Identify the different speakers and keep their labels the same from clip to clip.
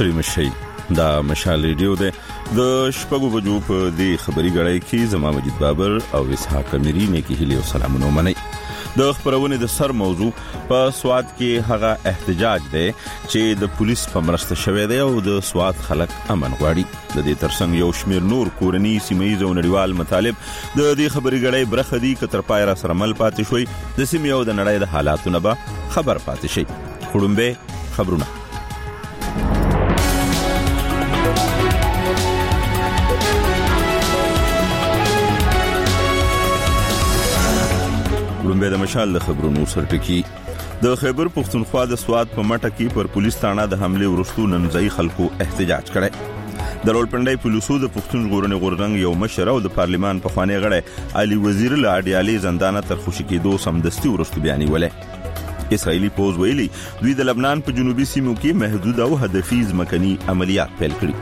Speaker 1: ستړي مشي دا مشال ریډیو ده د شپږو بجو په دې خبري غړای کې زما مجید بابر او اسحاق اميري نه کې هلي او سلامونه منئ. د خبرونه د سر موضوع په سواد کې هغه احتجاج دی چې د پولیس په مرسته شوی دی او د سواد خلک امن غواړي. د دې ترڅنګ یو شمیر نور کورنی سیمایي او نړیوال مطالب د دې خبري غړای برخه دي کتر پای را سره مل پاتې شوی د سیمې او د نړۍ د حالاتونو به خبر پاتې شي. خړومبه خبرونه لومبه د مشال د خبرونو سرټکی د خیبر پختونخوا د سواد په مټه کې پر پولیس تاڼه د حمله ورستو ننځي خلکو احتجاج کړي. د رولپنډای پولیسو د پختون غورنې غورنګ یو مشر او د پارلیمان په خوانې غړی علي وزیر له اډیالي زندانه تر خوشی کېدو سمدستي ورستو بیانې ولې. اسرائیلی پوز ویلي دوی د لبنان په جنوبي سیمو کې محدود او هدفي ځمکني عملیات پیل کړي.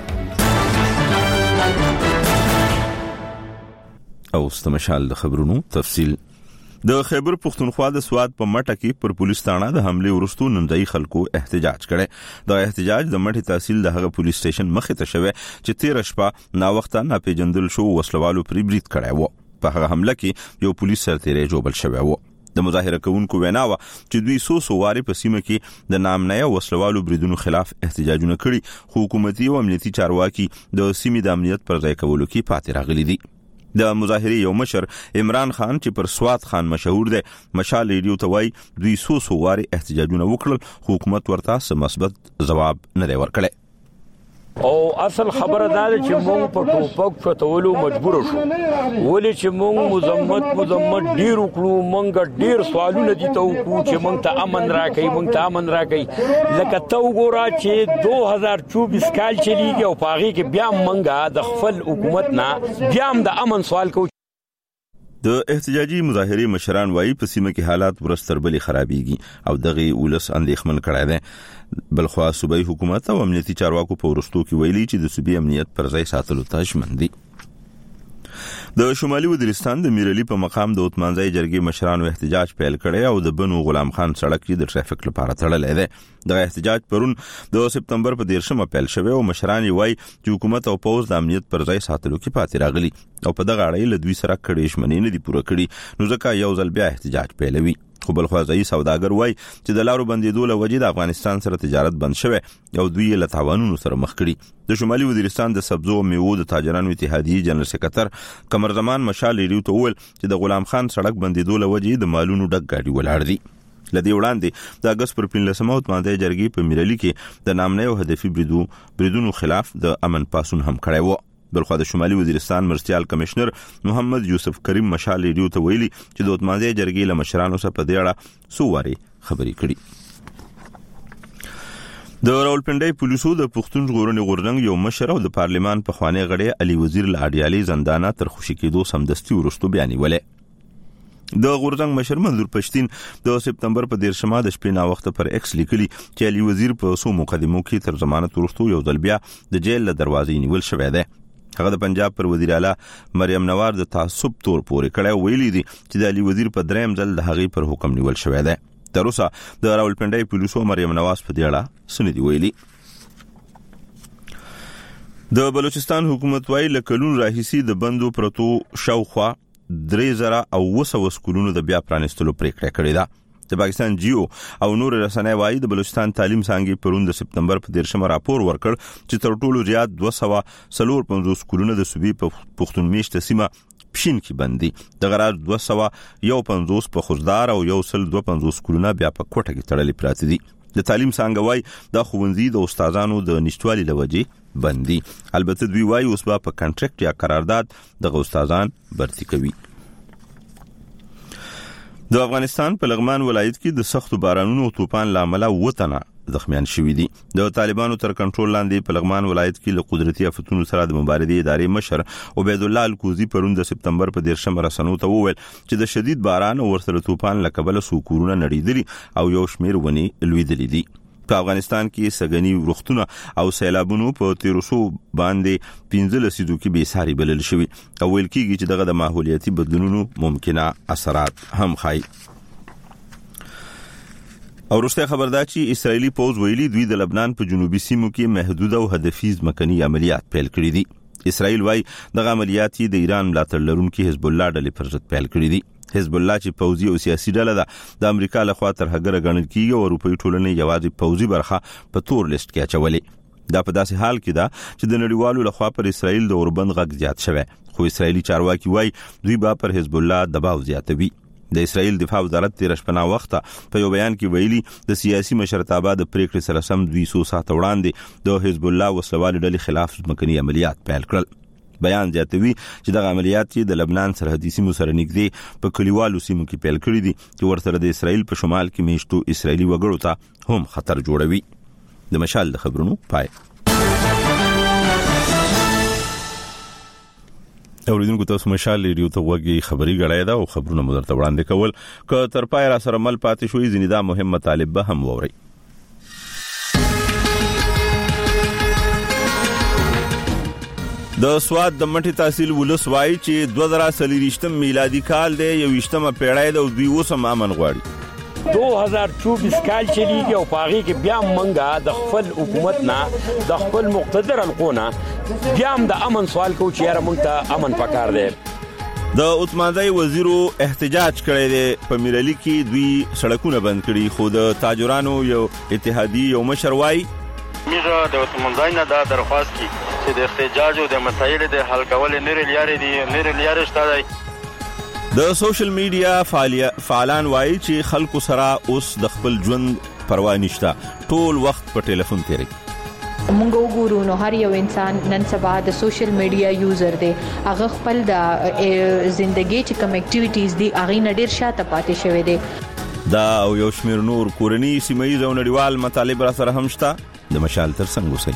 Speaker 1: او استمشال د خبرونو تفصیل د خیبر پختونخوا د سواد په مټه کې پر پولیس تاڼه د حمله ورستو ننځي خلکو احتجاج کړي. دا احتجاج د مټي تحصیل د هغه پولیس سټیشن مخې ته شوه چې 13 شپه نا وخت نه پیجندل شو وسلوالو پرې بریټ کړي وو. په هغه حمله کې یو پولیس سرتیری جوړل شوی وو. د مظاهره کوونکو ویناوه چې دوی سوواري په سیمه کې د نامنیا وسلوالو بریدونو خلاف احتجاجونه کړي خو حکومتي او امنیتي چارواکي د سیمې د امنیت پر ځای کولو کې پاتې راغلي دي. د مظاهره یو مشر عمران خان چې پر سواد خان مشهور دی مشال ریډیو ته وای دوی سوواري احتجاجونه وکړل حکومت ورته مثبت جواب نه دی ورکړی.
Speaker 2: او اصل خبره دا ده چې مونږ په ټوپک فتولو مجبور شو ولې چې مونږ مزمت ډیر وکړو مونږ ډیر سوالونه دي ته وکړو چې مونږ ته امن راکړي لکه ته وګوره چې 2024 کال چلیږي او پاغي کې بیا مونږ د خپل حکومت نه بیا د امن سوال کوو.
Speaker 1: د احتجاجي مظاهره مشران وایي په سیمه کې حالات ورستربلي خرابيږي او دغه ولس اندېښمن کړي دي. بلخوا صوبایي حکومت او امنیتي چارواکو په ورستو کې ویلي چې د صوبې امنیت پر ځای ساتلو ته ژمن دي. د شمالي وزیرستان د میرلی په مقام د اوتمانځي جرګې مشرانو احتجاج پیل کړي او د بنو غلام خان سړک کې د ټریفیک لپاره تړلې ده. د احتجاج پرون د سپتمبر په 13 پیل شوی او مشران وایي چې حکومت او پوز د امنیت پر ځای ساتلو کې پاتې راغلي او په دغه اړه له دوی سره کړي شمنې نه دي پوره کړي نو ځکه یو ځل بیا احتجاج پیلوي. خو بلخوازي سوداګر وای چې د لارو بندیدو له وجې د افغانستان سره تجارت بند شوه او دوی له تاوانونو سره مخ کړي. د شمالي وزیرستان د سبزو او میوو د تاجرانو اتحادیې جنرال سکرټر قمر زمان مشال ریډیو ته وویل چې د غلام خان سړک بندیدو له وجې د مالونو ډک گاډي ولاړ دي. لدی وړاندې د اگست پر 15 باندې جرګې په میرلی کې د نامنه او هدفي بریدونو خلاف د امن پاسون هم کړی و. بلخوا د شمالي وزیرستان مرستيال کمشنر محمد یوسف کریم مشال ریډیو ته ویلي چې د اوتمانځي جرګې له مشرانو سره په دې اړه سوواري خبرې کړي. د راولپنډای پولیسو د پختون غورنې غورنګ یو مشر او د پارلیمان په خوانې غړي علي وزیر له اډیالي زندانه تر خوشی کېدو سمدستي ورستو بیانې ولې. د غورځنګ مشر منظور پښتين د سپتمبر په 13 د شپې نا وخت پر ایکس لیکلي چې علي وزیر په سو مقدمو کې تر ضمانت ورستو یو ځل بیا د جیل له دروازې نیول شوی دی. هغه د پنجاب پر وزیر اعلی مریم نواز د تعصب تور پورې کړه ویلي دي چې د علي وزیر په دریم ځل د هغې پر حکم نیول شوی دی. تر اوسه د راولپنډای پولیسو مریم نواز په دې اړه سندې ویلي. د بلوچستان حکومت وايي لکلون راهیسي د بندو پرتو شاوخوا 3000 سکولونو د بیا پرانستلو پریکړه کړې ده. د پاکستان جیو او نور رسنۍ وايي د بلوچستان تعلیم څانګې پرون د سپتمبر په 13 راپور ورکړ چې تر ټولو زیات 250 سکولونه د صوبې په پښتون میشته سیمه پښین کې بندي. د غراج 251 په خوزدار او 125 سکولونه بیا په کوټه کې تړلي پراته دي. د تعلیم څنګه وای د خوندزي د استادانو د نشټوالي لوجې بندي. البته دوی وای اوس په کنټریکټ یا قرارداد د استادان برتي کوي. د افغانستان په لغمان ولایت کې د سختو بارانونو او طوفان لامل وطنه زخمیان شوي دي. د طالبانو تر کنټرول لاندې په لغمان ولایت کې له قدرتي آفتونو سره د مبارزې ادارې مشر عبید الله الکوزي پرون د سپتمبر په 13 رسنو ته وویل چې د شدید باران او ورسره طوفان له کبله سکورونه نړیدلي او یو شمیر ونی لویدلې دي. په افغانستان کې سګنی وروختونه او سیلابونو په 1300 باندې 15 لسیدو کې به ساري بلل شوی او ویل کېږي چې دغه د ماحولیاتي بدلونونو ممکنه اثرات هم خای. او وروسته خبر دا چې اسرایلی پوز ویلي دوی د لبنان په جنوبي سیمو کې محدود او هدفیز مکني عملیات پیل کړي دي. اسرائیل وايي دغه عملیات د ایران ملاتړ لرونکي حزب الله ډلې پر ضد پیل کړي دي. حزب الله چې پوځي او سیاسي ډله ده د امریکا لخوا تر هغه ګڼل کیږي او اروپאי ټولنې یوازې پوځي برخه په تور لیست کې اچولې. دا په داسې حال کې ده چې د نړیوالو لخوا پر اسرائیل د اوربند غږ زیات شوی، خو اسرائیلي چارواکي وايي دوی به پر حزب الله دباو زیاتوي. د اسرائیل دفاع وزارت تیر شپه وخت په یو بیان کې ویلي د سیاسي مشرتابه د پریکړې سره سم 200 ساعت وړاندې د حزب الله وسلوال ډلې خلاف مکني عملیات پیل کړل. بیان زیاتوي چې دغه عملیات د لبنان سرحدي سیمو سره نږدې په کلیوالو سیمو کې پیل کړي دي چې ورته د اسرائیل په شمال کې میشتو اسرائیلي وګړو ته هم خطر جوړوي. د مشال د خبرونو پای. اوریدونکو تاسو مشال ریډیو ته وګورئ، خبري غړای دا او خبرونه مو درته وړاندې کول. که تر پای را سره مل پاتې شوي ځینې دا مهم مطالب به هم ووري. د سواد د مټي تحصیل ولس وایي چې 2023 میلادي کال دی، 21مه پیړۍ د 20 امن غواړي.
Speaker 2: 2024 کال چلیږي او پاغي کې بیا منګه د خپل حکومت نه د خپل مقتدر القونه بیا هم د امن سوال کو چې یاره موږ ته امن پکار دی.
Speaker 1: د عثمانزی وزیرو احتجاج کړی دی، په میرلی کې دوی سړکونه بند کړي، خو د تاجرانو یو اتحادی یو مشر وایي
Speaker 3: میږه د عثمانزی نه دا درخواست کی چې د احتجاج او د مسایل د حل کول نری لارې شته دی.
Speaker 1: د سوشل میډیا فعالان وایي چې خلکو سره اوس د خپل ژوند پروا نشته، ټول وخت په ټلیفون تیری.
Speaker 4: مونږ وګورو نو هر یو انسان نن سبا د سوشل میډیا یوزر دی، هغه خپل د زندګۍ چې کوم اکټیویټیز دي هغه نه ډیر شاته پاتې شوی دی.
Speaker 1: دا او یو شمیر نور کورنی سیمایي او نړیوال مطالب را سره هم شته. د مشال تر څنګ اوسئ.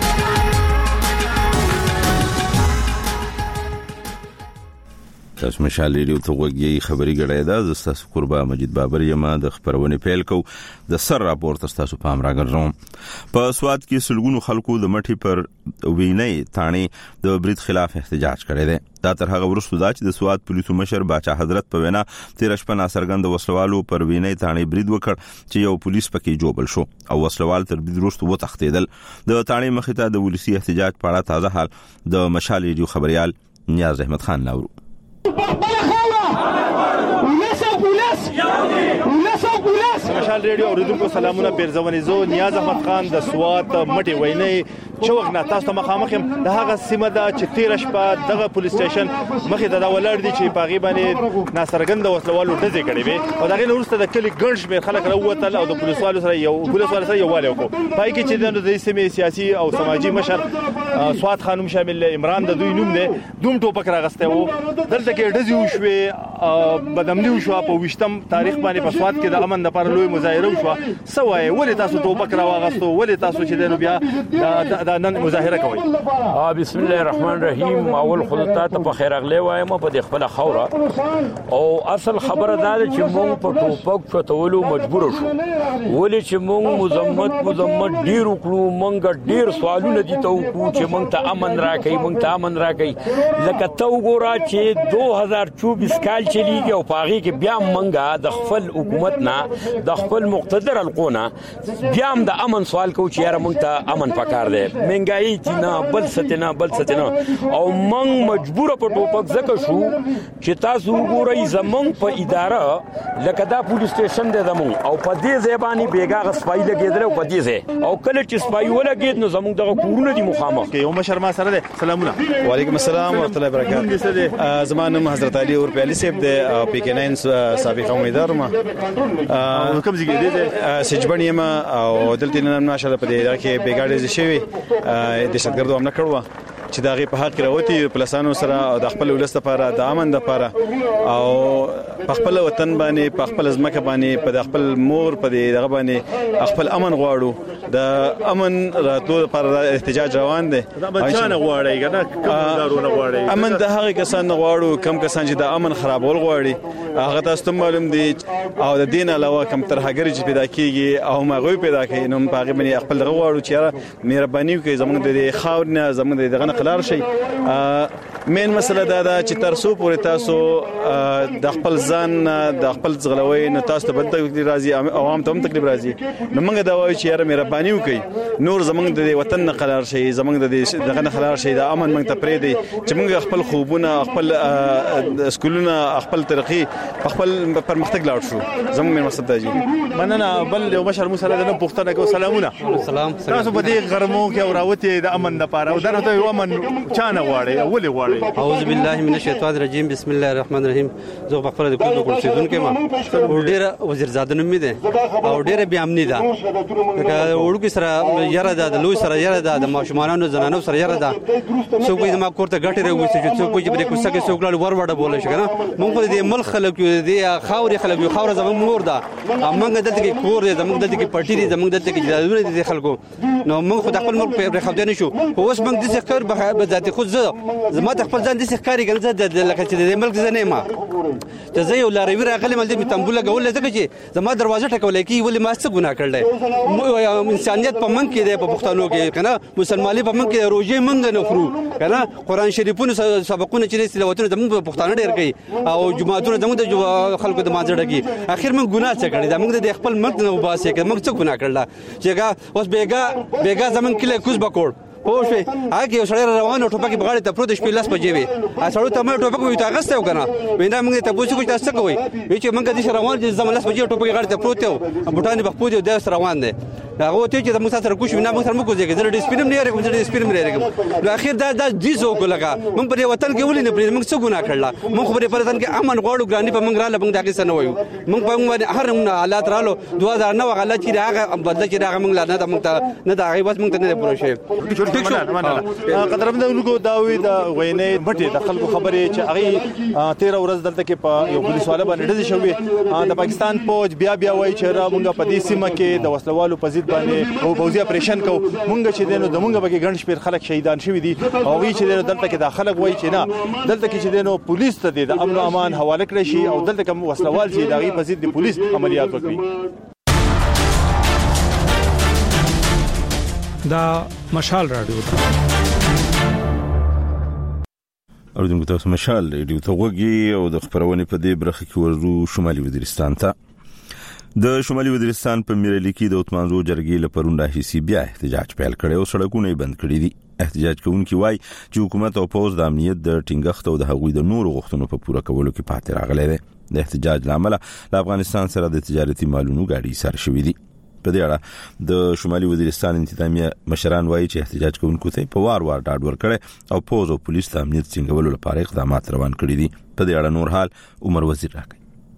Speaker 1: تاسو مشال ریډیو ته وګورئ، خبري غړای دا زستاسو قربا مجید بابر یم. د خبرونه پیل کو د سر راپورټ تاسو پام راګرځوم. په سواد کې سلګونو خلکو د مټي پر وینې تانی د برید خلاف احتجاج کړی دی. دا تر هغه وروسته دا چې د سواد پولیسو مشر باچا حضرت په وینا 13 شپه ناڅرګند وسلوالو پر وینې تانی برید وکړ چې یو پولیس پکې جوبل شو او وسلوال تر برید وروسته وتښتیدل. د تانی مخې ته د ولسی احتجاج په اړه تازه حال د مشال ریډیو خبريال نیاز احمد خان لاورو.
Speaker 5: مشال ریډیو اوریدونکو سلامونه، پیرزونی زو نیاز احمد خان د سوات مټي وینې چوغنا تاسو ته مخامخ د هغه سیمه د 13 شپه دغه پولیس سټیشن مخې ته دا ولر دي چې پاغي باندې ناڅرګند وسلوالو ډزې کړې وي او دغه وروسته د کلی ګڼ شمېر خلک راووتل او د پولیسوالو سره یووالی وکړو. پای کې چې د سیمې سیاسي او سماجی مشر سواد خانم شامل عمران د دوی نوم دی، دوم ټوپک راغسته وو. دلته کې ډزې وشوې، بدامني وشوه. په 20 تاریخ باندې په سواد کې د امن لپاره لوی مظاهره وشوه. سوای ولې تاسو ټوپک راوغستو، ولې تاسو چې د بیا د نن مظاهره کوي؟
Speaker 2: بسم الله الرحمن الرحیم. اول خدای ته په خیر اغلی وایم په د خپل خوره او اصل خبره دا چې مونږ په ټوپک چتولو مجبور شو، ولې چې مونږ مزمت ډیر وکړو، مونږ ډیر سوالونه دي ته وکړو چې مونږ ته امن راکړي، مونږ ته امن راکړي. لکه ته وګوره چې 2024 کال چلیږي او پاغي کې بیا مونږ د خپل حکومت نه د خپل مقتدر القونه بیا هم د امن سوال کو چې یاره مونږ ته امن پکار دی. منګای چې بل ستنه او مونږ مجبور په ټوپک ځکه شو چې تاسو وګورئ زمونږ په اداره لکه دا پولیس سټیشن دی زمونږ او په دې ځای باندې بیګا غسپای لګیدل او په دې ځای او کله چې سپای ولګید نو زمونږ دغه کورونه دي مخامخ.
Speaker 5: یو مشر ما سره دی. سلامونه.
Speaker 6: وعلیکم السلام ورحمۃ اللہ وبرکاتہ. زمانم حضرت علی اور پیالی صاحب دی پی کے 9 سابق امیدوار ما
Speaker 5: کوم ځای دی
Speaker 6: سجبن یم او دلته نن ماشاءالله په دې کې بیګاډې شوی د شتګردو هم نه کړو چې دا غي په حق راوتی پلسانو سره او د خپل ولست لپاره د امن لپاره او په خپل وطن باندې په خپل ځمکه باندې په خپل مور په دغه باندې خپل امن غواړو. د امن راتلو لپاره احتجاج روان دي.
Speaker 5: امن غواړي کنه کوم دارونه غواړي؟
Speaker 6: امن د هغه کسان غواړو کم کسان چې د امن خرابول غواړي. هغه تاسو معلوم دي او د دین علاوه کم ترهګری چې پیدا کیږي او مغوي پیدا کوي نو په هغه باندې خپل غواړو چې مهرباني وکړي زموږ د خاور نه زموږ دغه خلار شي. مین مسله دا چې ترسو پورې تاسو د خپل ځان د خپل ځغلوي نه تاسو ته بل تکلیف راځي عوام ته هم تکلیف راځي. نو موږ دا وایو چې یاره مهرباني وکړئ نور زمونږ د وطن نه قرار شي زمونږ د دغه نه قرار شي د امن موږ ته پرې دی چې موږ خپل خوبونه خپل سکولونه خپل ترقی خپل پرمختګ لاړ شو. زمونږ مې مقصد دی.
Speaker 5: مننه. بل یو مشر موسی له پښتنه کو سلامونه.
Speaker 7: سلام.
Speaker 5: تاسو په دې غرمو کې اوراوته د امن لپاره او درته یو امن چانه غواړي ولې غواړي؟
Speaker 7: اعوذ بالله من الشیطان الرجیم بسم الله الرحمن الرحیم. زه په خپل د کوټو کوڅېدونکو ما ډېر وزیرزاده نوم دي او ډېر بیا امني ده. وړوکی سره یاره ده د لوی سره یاره ده د ماشومانو زنانو سره یاره ده. څوک یې ما کوړه غټي راوځي چې څوک یې په کوڅه کې څوک ور وړه بوله شي کنه. موږ په دې ملک خلک یو دي خاوري خلک یو خاور زموږ مور ده. موږ دلته کې کور دي زموږ دلته کې پټي دي زموږ دلته کې جادونه دي خلکو. نو موږ خو د خپل ملک په خبرې نشو. اوس موږ د ذکر به ذاتي خود زما ته خپل ځان د ښکاری ګل زده لکه چې د ملک زنه ما ته زه یو لاروی راغلی مل دې تنبول غول ځکه چې زما دروازه ټکولې کی ولې ما څه ګناه کړل. انسانيت په من کې ده په پښتنو کې کنه مسلمانۍ په من کې روزي منګ نه خورو کنه. قران شریفونو سبقونه چې تلاوتونه زموږ په پښتانه ډېر کوي او جمعهتونه زموږ د خلکو د ماځړه کې اخر موږ ګناه څه کړی دا موږ د خپل ملک نه وباسي کې موږ څه ګناه کړل چې اوس بیګا زمون کې له کوز بکوړ پوه شئ. هغه یو سړی روان او ټوپک په غاړه ته پروت شپې لاس بجې وي سړی ته مې ټوپک وي تاغسته وکنه وینا موږ ته پوښتنه کوي تاسو کوي چې موږ د روان د زمون لاس بجې ټوپک غاړه ته پروت یو بوټانې بخپو دی د روان دی هغه ته چې موږ سره کوښښ نه موږ سره موږ کوځي چې د سپینم نه لري د سپینم نه لري. نو اخر دا دې زو کو لگا موږ په وطن کې ولې نه پرې موږ څه ګناه کړل. موږ په وطن کې امن غواړو ګرانی په موږ را لبنګ دغه سره وایو موږ په موږ هر حالات رالو 2009 غلط چې هغه بدل چې هغه موږ نه موږ ته نه دا غیبت موږ ته نه پوره شي.
Speaker 5: قدرمنونکو داوی د وینې مټي د خلکو خبرې چې هغه 13 ورځ دلته کې په یو پولیس والا باندې ډزې شوې. د پاکستان فوج بیا وایي چې را موږ په دې سیمه کې د وسلوالو په ضد باندې او پوځي اپریشن کو موږ چې دینو د موږ بګي ګڼ شپیر خلک شهیدان شوي دي او وی چې دلته کې د خلک وایي چې نه دلته کې چې دینو پولیس ته د امن او امان حواله کړی شي او دلته کوم وسلوال چې دغه په ضد د پولیس عملیات وکړي.
Speaker 8: دا مشال رادیو
Speaker 1: اوریدونکو تاسو مشال ریډیو ته وګورئ او د خبرونه په دې برخه کې ورزو شمالي وزیرستان ته. د شمالي وزیرستان په میرلی کې د اتمانزو جرګې لپاره راهیسي بیا احتجاج پیل کړي او سړکونه بند کړي دي. احتجاج کوونکي وایي چې حکومت او پوز د امنیت د ټینګښت او د هغوی د نورو غوښتنو په پوره کولو کې پاتې راغلي دي. د احتجاج لامل د افغانستان سره د تجارتي مالونو غاډي سر شوې دي. په دې اړه د شمالي وزیرستان انتظامیه مشران وایي چې احتجاج کوونکو ته په وار ډاډ ورکړي او پوز او پولیس د امنیت څنګهولو لپاره اقدامات روان کړي دي. په دې اړه نور حال عمر وزیر راکړي.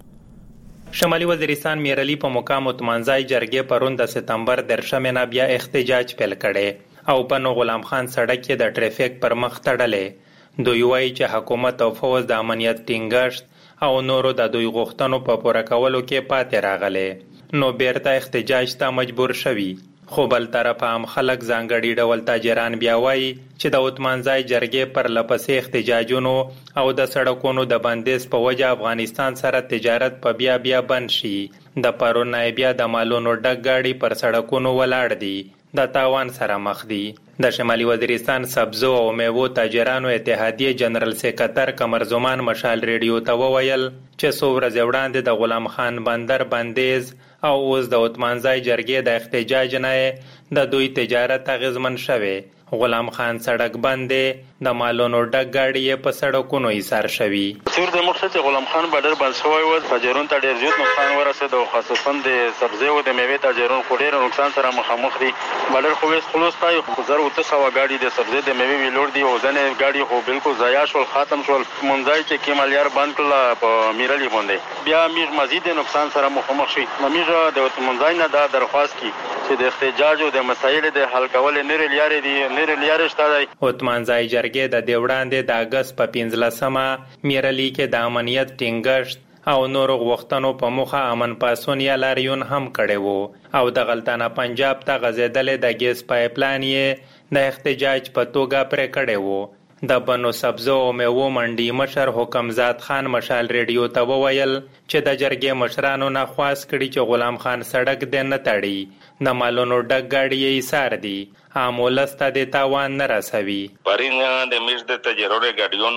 Speaker 9: شمالي وزیرستان میرلی په مقام اتمانځای جرګې پرون د سپتمبر درشمه نه بیا احتجاج پیل کړي او په نو غلام خان سړک کې د ټریفیک پر مخ تړلې. دوی وایي چې حکومت او فوز د امنیت ټینګښت او نورو د دوی غوښتنو په پوره کولو کې پاتې راغلي نو بیرته احتجاج ته مجبور شوي. خو بل طرف هم خلک ځانګړي ډول تاجران بیا وایي چې د اتمانځای جرګې پر لپسې احتجاجونو او د سړکونو د بندیز په وجه افغانستان سره تجارت په بیا بند شي. د پرون بیا د مالونو ډک گاډي پر سړکونو ولاړ دي د تاوان سره مخ دي. د شمالي وزیرستان سبزو او میوو تاجرانو اتحادیه جنرال سیکرټر قمر زمان مشال ریډیو ته وویل چې څو ورځې وړاندې د غلام خان بندر بندیز او اوس د اتمانځای جرګې د احتجاج نه د دوی تجارت اغیزمن شوی. غلام خان سړک باندې د مالونو ډک گاډي په سړکونو ایثار شوی.
Speaker 3: سور د مخصوص غلام خان بادر بند شوی و تاجرون ته ډیر زیات نقصان ورسید او خاصتا د سبزی او د میوه تاجرون خو ډیر نقصان سره مخامخ دي. بادر خو وس خلاص پای 1900 گاډي د سبزی د میوه ویلور دي او ځنه گاډي خو بالکل ضایع شول ختم شول. منځای چې کیمالیار بند کړل په میرلی باندې بیا میر مزید نقصان سره مخامخ شي. میر د منځای نه دا درخواست کی چې د احتجاج او د مسایل د حل کول نری لارې دي
Speaker 9: اتمانځای جرګې د وړاندې د اگست په 15مه میرلی کې د امنیت ټینګښت او نورو غوښتنو په مخه امن پاسون یا لاریون هم کړي وو او د غلطانه پنجاب ته غځېدلې د ګیس پایپ لاین یې د احتجاج په توګه پرې کړي وو. د بنو سبزو او میوو منډي مشر حکمزاد خان مشال ریډیو ته وویل چې د جرګې مشرانو نه خواست کړي چې غلام خان سړک دې نه تړي، د مالونو ډک ګاډي یې ایثار دي، عام ولس ته د تاوان نه رسوي.
Speaker 10: پرین د میز د تجربه ګاډیون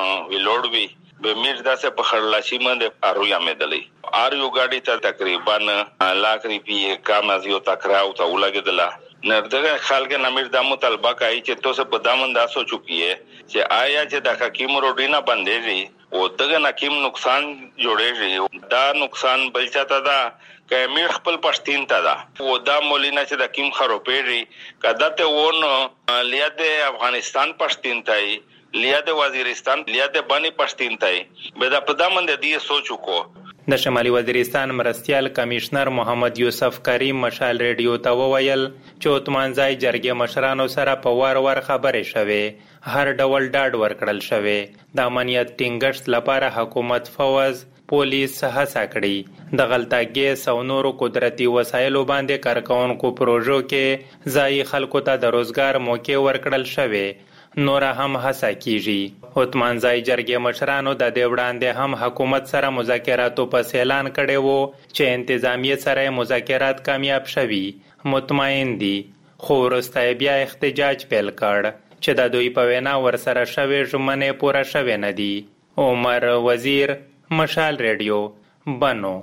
Speaker 10: ویلوډ وی به میز داسې په خړلاشي باندې ارویا مېدلې اریو ګاډي ته تقریبا लाख روپیه کم از یو تکراو ته ولګیدله. نردغه خلک نامیر د مطالبه کوي چې تاسو په دامن دا سوچو کیه چې آیا چې د حکیم روډینا باندې او دغه نکیم نقصان جوړېږي، دا نقصان بل چاته دا کمیر خپل پښتین ته دا او دا مولینا چې د کیم خروپېږي کدا ته ون لیاد افغانستان پښتین ته لیاد وزیرستان لیاد بانی پښتین ته به دا په دامن د دې سوچو کو.
Speaker 9: د شمالي وزیرستان مرستیال کمشنر محمد یوسف کریم مشال ریډیو ته وویل چې عثمانزای جرګې مشرانو سره په وار خبرې شوې، هر ډول ډاډ ورکړل شوې، د امنیت ټینګښت لپاره حکومت فوز پولیس هڅه کړې، د غلطه ګیس او نورو قدرتي وسایلو باندې کارکونکو پروژو کې ځایي خلکو ته د روزګار موقع ورکړل شوې، نور هم هڅه کیږي. عثمانزای جرګې مشرانو د دې وړاندې هم حکومت سره مذاکراتو پس اعلان کړی وو چې انتظامیه سره مذاکرات کامیاب شوي، مطمئن دي، خو وروسته بیا احتجاج پیل کړ چې د دوی په وینا ورسره شوې ژمنې پوره شوې نه دي. عمر وزیر، مشال ریډیو، بنو.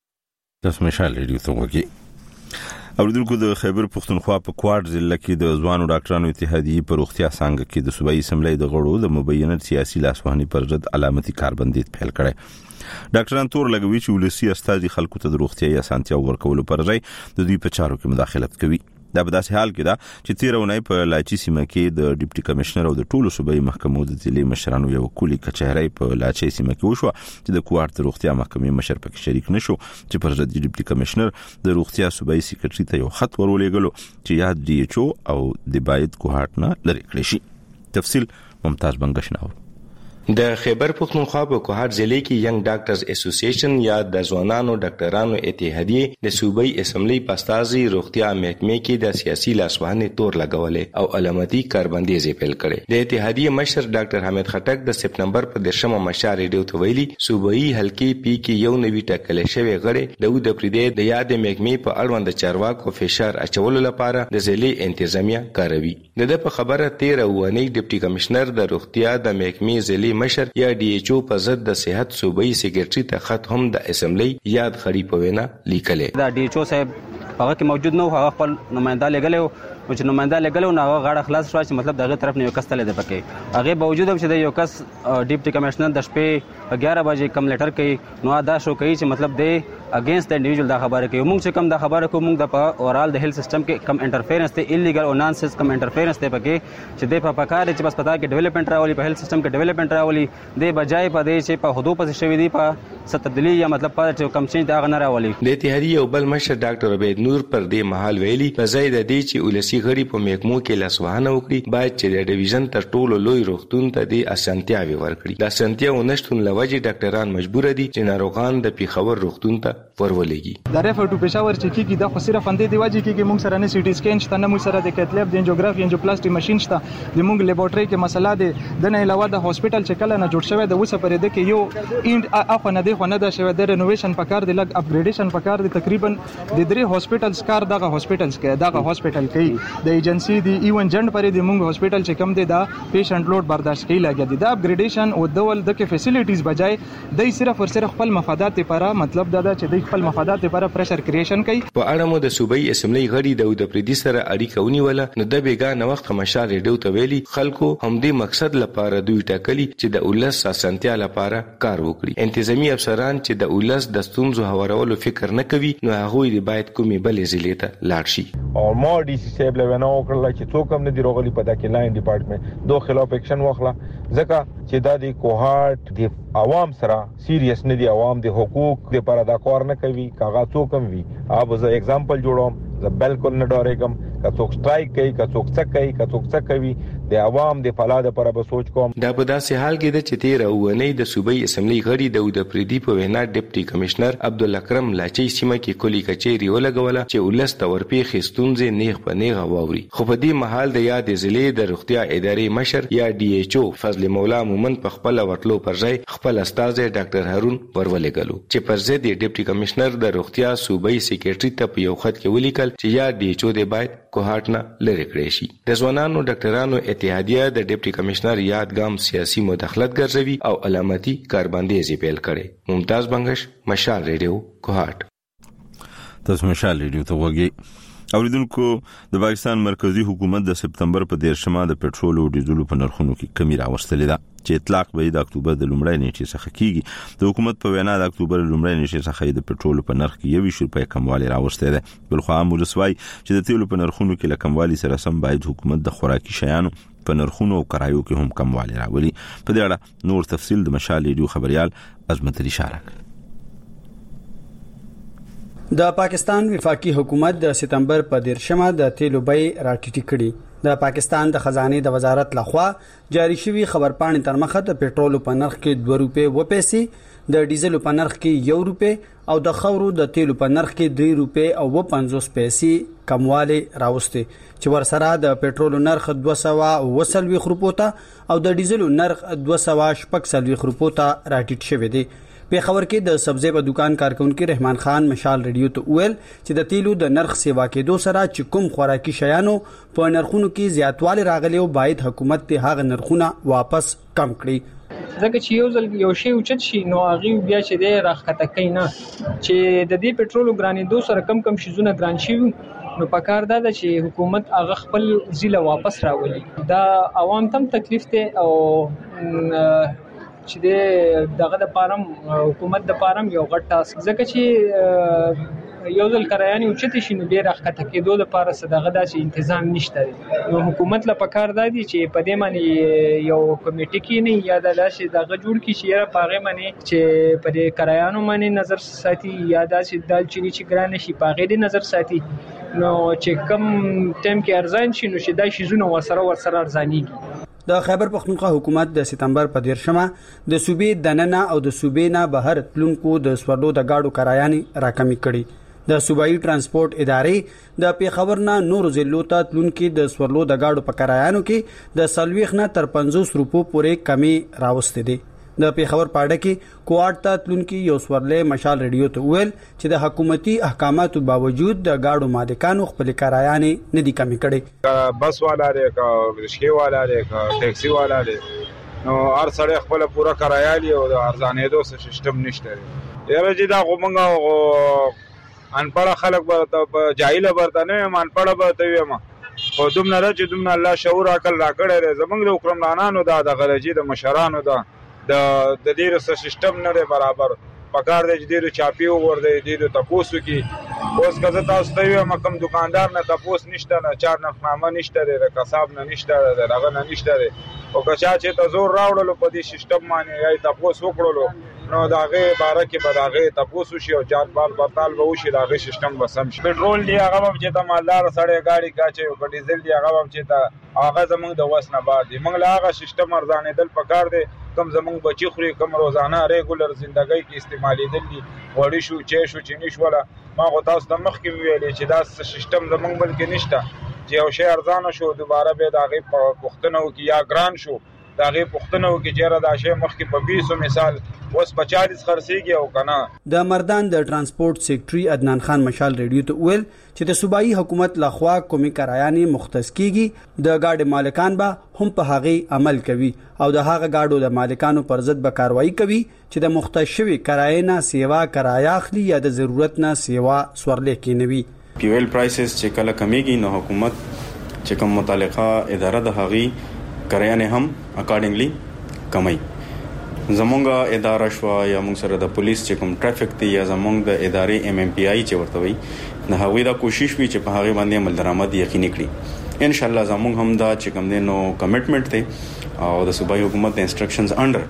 Speaker 1: تاسو مشال ریډیو ته وګورئ. اوریدونکو د خیبر پښتونخوا په کوټ ضلع کې د ځوانو ډاکټرانو اتحادیې په روغتیا څنګه کې د صوبایي اسمبلی د غړو د مبینه سیاسي لاسوهنې پر ضد علامتي کاربندید پیل کړي. ډاکټران تور لګوي چې ولسی استازي خلکو ته د روغتیا اسانتیا ورکولو پر ځای د دوی په چارو کې مداخلت کوي. دا په داسې حال کې دا چې 13 اونۍ په لاچي سیمه کې د ډیپټي کمشنر او د ټولو صوبایي محکمو د ضلع مشرانو یو کلی کچهري په لاچي سیمه کې وشو چې د کوټ روغتیا محکمې مشر پکې شریک نشو، چې پر ضد ډیپټي کمشنر د روغتیا صوبایي سیکریټري ته یو خط ورولېګلو چې یاد ډي ایچ او او د باید کوټ نه لری کړی شي. تفصیل ممتاز بنگشناو.
Speaker 11: د خیبر پښتونخوا په کوهات ضلع کې ینګ ډاکټرز اسوسییشن یا د ځوانانو ډاکټرانو اتحادیې د صوبایي اسمبلی پاستازي روغتیا محکمې کې د سیاسي لاسوهنې تور لګولې او علامتي کاربندیز پیل کړي. د اتحادیې مشر ډاکټر حمید خټک د سپتمبر په 10مه مشال ریډیو ته ویلي صوبایي حلقې پی کې یو نوی ټاکل شوی غړي د پردې د یاد محکمې په اړوند چارواکو فشار اچولو لپاره د ضلع انتظامیه کاروي. د په خبره 13 اونۍ ډیپټي کمشنر د روغتیا د محکمې ضلع مشر یا ډي ایچ او په ضد د صحت صوبایي سیکریټري ته خط هم د اسمبلی یاد خړی په وینا لیکلې.
Speaker 7: دا ډي ایچ او صاحب هغه کې موجود نه و، هغه خپل نمائنده لګلو او چې نمائنده لګلو نه هغه غاړه خلاص شو چې مطلب دغه طرف نه یو کس تل د پکې هغه باوجود هم چې د یو کس ډیپټي کمشنر د شپې 11 بجې کم لیټر کوي نو دا شو کوي چې مطلب د اگینست د انډیویډوال دا خبره کوي. موږ چې کم دا خبره کوو موږ د اورال د هیلث سیستم کې کم انټرفیرنس ته ایلیګل او نان سیس کم انټرفیرنس ته پکې چې د په پکار چې بس پتا کې ډیولپمنٹ راولي په هیلث سیستم کې ډیولپمنٹ راولي د بجای په دې چې په هدو پس شوی دی په ستبدلی یا مطلب په کم چینج دا غنه راولي.
Speaker 11: د اتحادیې او بل مشر ډاکټر عبید نور پر دې محل ویلي په ځای د دې چې ولسی غړي په محکمو کې لاسوهنه وکړي باید چې د ډیویژن تر ټولو لوی روغتون ته د اسانتیاوي ورکړي. د اسانتیا ونشتون لوجه ډاکټران مجبور دي چې ناروغان د پیښور روغتون ته ورولېږي.
Speaker 12: د ریفر ټو پېښور چې کیږي دا خو صرف اندې دی واجی کیږي موږ سره نه سی ټي سکین شته نه موږ سره د کیت لیب د انجیوګرافي انجیوپلاسټي ماشين شته د موږ لیبارټري کې مسله ده د نه علاوه د هاسپټل چې کله نه جوړ شوی د وسه پرې د کې یو اینډ اخو نه دی خو نه دا شوی د رینوویشن پکار دی لګ اپګریډیشن پکار دی تقریبا د درې هاسپټلز کار دغه هاسپټلز کې دغه هاسپټل کې د ایجنسی دی ایون جند پرې د موږ هاسپټل چې کم دی دا پیشنټ لوډ برداشت کوي لګي دی دا اپګریډیشن او دول د کې فیسیلیټیز بجای د صرف ور سره خپل مفادات لپاره مطلب دا چې د خپل مفادات لپاره پریشر کریشن کوي.
Speaker 11: په اړه مو د صوبایي اسمبلی غړي د پردي سره اړیکه ونیوله نو د بیګا وخت مشال ریډیو ته ویلي خلکو هم دې مقصد لپاره دوی ټاکلي چې د اولس اسانتیا لپاره کار وکړي. انتظامی افسران چې د اولس د ستونزو هوارولو فکر نه کوي نو هغه یې باید کومي بلې ضلع ته لاړ شي.
Speaker 13: او ما ډي سي صاحب له وینا وکړه چې څوک هم نه دی راغلي په دغه لاین ډپارټمنټ دوه خلاف اکشن واخله ځکه چې دا د کوهات د عوام سره سیریس نه دي. عوام د حقوق لپاره دا کار نه کوي کاغذ څوک هم وي. اب زه اگزامپل جوړوم زه بالکل نه ډارېږم که څوک سټرایک کوي که څوک څه کوي که څوک څه کوي د عوام د فلاح لپاره به سوچ کوم.
Speaker 11: دا په داسې حال کې د چې تیر اونۍ د صوبایي اسمبلی غړي داود افریدي په وینا ډیپټي کمشنر عبدالاکرم لاچي سیمه کې کلی کچېری ولګوله چې ولست ورپی خستونځ نیغ په نیغه واوري. خو په دې محل د یاد ضلع د روغتیا ادارې مشر یا ډي ایچ او فضل مولا مومن په خپل ورتلو پر ځای خپل استاد ډاکټر هارون ورولېګلو چې پر ضد ډیپټي کمشنر د روغتیا صوبایي سیکریټري ته په یو خط کې ولیکل چې یا ډي ایچ او د باید کوهاټ نه لری کړی شي. د ځوانانو ډاکټرانو اتحادیه د ډیپټي کمشنر یادګام سیاسي مداخلت ګرځوي او علامتي کاربندیزي پیل کړي. ممتاز بنگش، مشال ریډیو، کوهاټ.
Speaker 1: تاسو مشال ریډیو ته وګورئ. اوریدونکو د پاکستان مرکزی حکومت د سپتمبر په 13 د پټرول او ډیزل په نرخونو کې کمی راوستلې ده چې اطلاق به د اکتوبر د لومړۍ نیټې څخه کیږي. د حکومت په وینا د اکتوبر لومړۍ نیټې څخه د پټرول په نرخ کې 20 روپۍ کموالی راوستل ده. بلخو امولسوي چې د تیلو په نرخونو کې لکموالی سره سم باید حکومت د خوراکي شیانو په نرخونو او کرایو کې هم کموالی راولي. په دې اړه نور تفصیل د مشال ریډیو خبريال عظمت علي شارک.
Speaker 14: د پاکستان وفاقي حکومت د سپتمبر په 13 د تیلو بیې راټیټې کړې. د پاکستان د خزانه د وزارت لخوا جاری شوی خبرپاڼې تر مخه د پټرول په نرخ کې 2 روپۍ و پیسې، د ډیزل په نرخ کې 1 روپۍ او د خاورو د تیلو په نرخ کې 3 روپۍ او 50 پیسې کمواله راوسته چې ورسره د پټرول نرخ 240 روپو ته او د ډیزل نرخ 240 روپو ته راټیټ شوی دی. په خبر کې د سبزی په دکان کارکونکو رحمان خان مشال ریډیو ته ویل چې د تیلو د نرخ سیوا کېدو سره چې کوم خوراکي شیانو په نرخونو کې زیاتوالی راغلی او باید حکومت ته هغه نرخونه واپس کم کړي.
Speaker 15: ځکه چې یو شی اوچت شي نو هغه بیا چې د راخته کینا چې د دې پټرول ګرانېدو سره کم شیزونه ګران شي نو پکار دا چې حکومت هغه خپل ضلع واپس راولي. دا عوام تم تکلیف ته او چې دغه د پارم حکومت د پارم یو غټ ټاسک ځکه چې یو ځل کرایاني اوچت شي نو ډیر راخته کېدو لپاره صدغه داسې تنظیم نشته. نو حکومت له پکار دی چې په دې معنی یو کمیټه کې نه یا د لاسه دغه جوړ کی چې را پاغه معنی چې په دې کرایانو معنی نظر ساتي یا داسې دال چې ګران شي پاغه دې نظر ساتي نو چې کم ټیم کې ارزان شي نو چې دا شي زونه ورسره ارزانيږي.
Speaker 14: د خیبر پختونخوا حکومت د سپتمبر په 13 د صوبې دننه او د صوبې نه بهر تلونکو د سوړلو د گاډو کرایاني راکمې کړي. د صوبایي ترانسپورت ادارې د پیښور نه نور ضلعو ته تلونکو د سوړلو د گاډو په کرایانو کې د 40 نه تر 50 روپو پورې کمی راوستي دي. د پیښور پاړه کې کوارټ ته تلونکو یو سوړلې مشال ریډیو ته ویل چې د حکومتي احکاماتو باوجود د گاډو مالکانو خپل کرایاني نه دي کمی کړي.
Speaker 16: بس والا لري کا رشکې والا لري کا ټیکسي والا لري نو هر سړی خپل پورا کرایه لري او د ارزانېدو سیستم نشته. یاره چې دا غومنګ انپړه خلک به جاهل برته نه انپړه به وي ما خو دومره چې دومره الله شعور عقل راکړی زمونږ د حکمرانانو د غلجي د مشرانو د ډیرو سیستم نه برابر پکار دی چې ډیرو چاپی ور دی ډیرو تاسو کې اوس کزه تاسو ته یو مکم دکاندار نه تاسو نشته نه چار نفنامه نشته د قصاب نه نشته د هغه نه نشته او کچا چې ته زور راوړلو په دې سیستم باندې یا تاسو وکړلو نو داغه باره کې بداغه تاسو شي او جات بال بطال به وشي داغه سیستم وسم شي. پټرول دی هغه چې ته مالدار سړی گاډي کاچي او ډیزل دی هغه چې ته هغه زمونږ د وسنه بعد دی موږ له هغه سیستم ارزانېدل پکار دی کم زمونږ بچی خوري کم روزانه ریګولر ژوندۍ کې استعمالېدل دي وړي شو چې شو چې نشوله ما غو تاسو د مخ کې ویلې چې دا سیستم زمونږ بلکې نشته چې یو شی ارزانه شو دوباره به داغه پښتنو کې یا ګران شو داغه پښتنو کې چیرې دا شی مخ کې په 20 مثال اوس 40 خرڅيږي او کنه.
Speaker 14: د مردان د ترانسپورت سیکریټري عدنان خان مشال ریډیو ته ویل چې د صوبایي حکومت لخوا کومي کرایاني مختص کیږي د گاډي مالکان به هم په هغه عمل کوي او د هغه گاډو د مالکانو پر ضد به کاروایی کوي چې د مختص شوی کراینا سیوا کرایا اخلي یا د ضرورت نه سیوا سورلې کې نوي.
Speaker 17: فیول پرایسز چې کله کمیږي نو حکومت چې کوم متعلقه اداره د هغي کرایانه هم اکارډنګلی کمای. زمونږه اداره شو یا موږ سره د پولیس چې کوم ټریفیک دی یا زمونږ د ادارې MMPI چې ورته وي نه هغوی دا کوشش وی چې په هغه باندې عمل درآمد یقیني کړي. ان شاء الله زمونږ هم دا چې کوم دی نو کمټمنټ دی او د صوبایي حکومت د انسټرکشنز انډر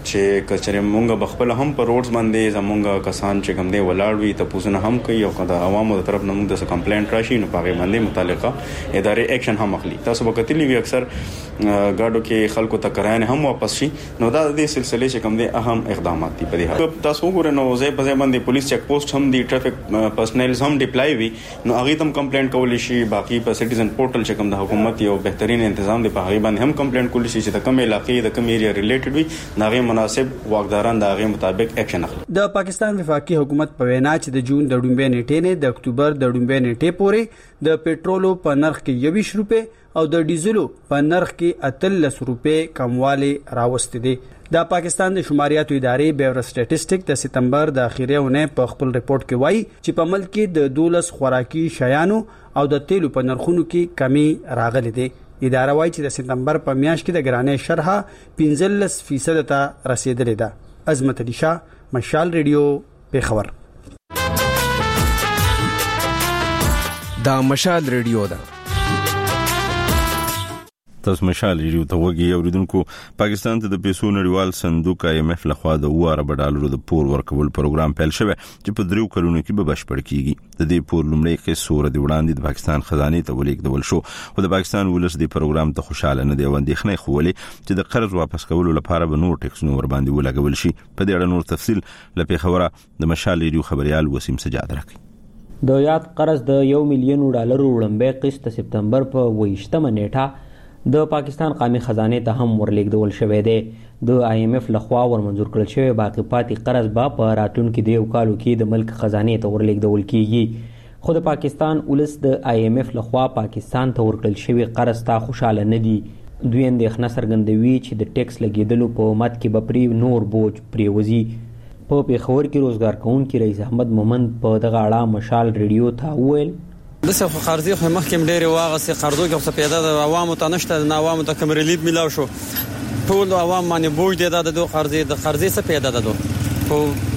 Speaker 17: چې کچره مونږ بخپل هم پر روډز باندې زمونږ کسان چې کوم دی ولاړ وي ته پوزنه هم کوي او کله عوامو تر طرف نه موږ د کمپلینټ راشي نو پاغه باندې متعلقه ادارې اکشن هم اخلي. تاسو به کتلی وی اکثر ګاډو کې خلکو ته کرایه هم واپس شي نو دا د سلسله چې کوم دی اهم اقدامات دي په دې. تاسو وګورئ نو ځای په ځای باندې پولیس چیک پوسټ هم دي, ټریفیک پرسنلز هم ډیپلای وي نو هغه تم کمپلینټ کول شي. باقي په سټیزن پورټل چې کوم د حکومت یو بهترین تنظیم دی په هغه باندې هم کمپلینټ کول شي چې د کوم علاقې د کوم ایریا ریلیټډ وي ناغه مناسب واقداران د هغه مطابق اکشن اخلي.
Speaker 14: د پاکستان وفاقي حکومت په وینا چې د جون د 2 نیټې نه د اکتوبر د 2 نیټې پورې د پېټرولو په نرخ کې 20 روپے او د ډیزلو په نرخ کې 13 روپے کموالی راوستي دي. د پاکستان د شماریاتو ادارې بیور سټیټسټیک د سپتمبر د اخیری اونۍ په خپل ریپورت کې وایي چې په ملک کې د 12 خوراکي شیانو او د تیلو په نرخونو کې کمی راغلي دي. اداره وایي چې د سپتمبر په میاشت کې د ګرانۍ شرحه 15% ته رسیدلې ده. عظمت علي شاه, مشال ریډیو, پیښور.
Speaker 18: دا مشال ریډیو ده.
Speaker 1: تاسو مشال ریډیو ته وګورئ. اوریدونکو, پاکستان ته د پیسو نړیوال صندوق IMF لخوا د $2 د پور ورکول پروګرام پیل شوی چې په 3 کلونو کې به بشپړ کیږي. د دې پور لومړی کې سور د وړاندې د پاکستان خزانه ته ولیکدل شو او د پاکستان ولس د پروګرام ته خوشاله نه دی او اندېښنه خولې چې د قرض واپس کولو لپاره به نور ټیکسونه ور باندې ولګول شي. په دې اړه نور تفصیل لپاره خبره د مشال ریډیو خبريال وسیم سجاد راکړي.
Speaker 19: د یاد قرض د $1 مليون وړاندې قسط سپتمبر په 28مه نیټه د پاکستان قومي خزانه ته هم ورلیکدول شوی دی. د IMF لخوا ورمنظور کړل شوی باقی پاتې قرض به په راتلونکي د یو کال کې د ملک خزانه ته ورلیکدول کیږي. خو د پاکستان ولس د IMF لخوا پاکستان ته ورکړل شوی قرض ته خوشاله نه دي. دوی اندېښنه څرګندوي چې د ټیکس لګیدلو په مت کې به پری نور بوج پریوزي. په پیښور کې روزګار کوونکي رئیس احمد مومند په دغه اړه مشال ریډیو ته وویل
Speaker 20: دغه قرضې خو مخکې ډېرې واغسې قرضو کې څه پیدا د عوامو ته نشته, نه عوامو ته کوم ریلیف ملاو شو. ټول عوام باندې بوج دی د قرضې څه پیدا ده خو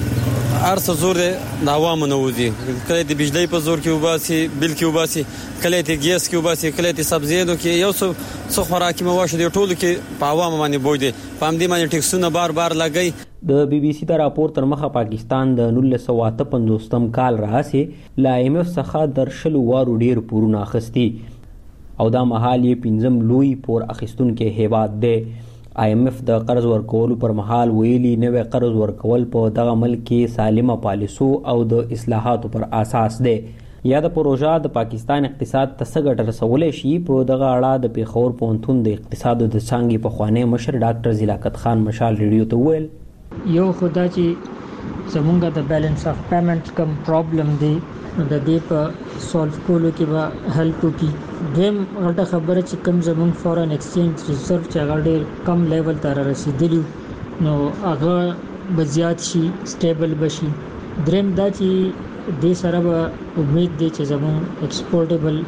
Speaker 20: ارڅ زور د عوامو نه وځي. کله د بجلی په زور کې وباسي, بل کې وباسي, کله د ګیس کې وباسي, کله د سبزیو کې یو څه خوراکي مواد دی ټول کې په عوامو باندې بوج دی. په همدې باندې ټیکسونه بار لګي.
Speaker 19: د BBC د راپور تر مخه پاکستان د 1958 کال راهسې لا IMF څخه در 20 وارو ډیر پورونه اخیستي او دا مهال یې 5 لوی پور اخیستونکو هیواد دی. IMF د قرض ورکولو پر مهال ویلي نوې قرض ورکول په دغه ملک کې سالمه پالیسو او د اصلاحاتو پر اساس دی. یا د پروژه د پاکستان اقتصاد ته څه ګټه رسولای شي. په دغه اړه د پیښور پوهنتون د اقتصاد د څانګې په خوانی مشر ډاکټر زلاکت خان مشال ریډیو ته ویل
Speaker 21: یو خدا چې زمونږ د بیلانس اف پیمنٹ کم پرابلم دی د دې په سولف کولو کې به هیلپ وکړي. دیم غلطه خبره چې کم زمونږ فورن ایکسچینج ریزرو چې هغه ډېر کم لیول ته رسیدلی نو هغه به زیات شي, سټیبل بشي. دریم دا چې دې سره به امید دی چې زمونږ ایکسپورټیبل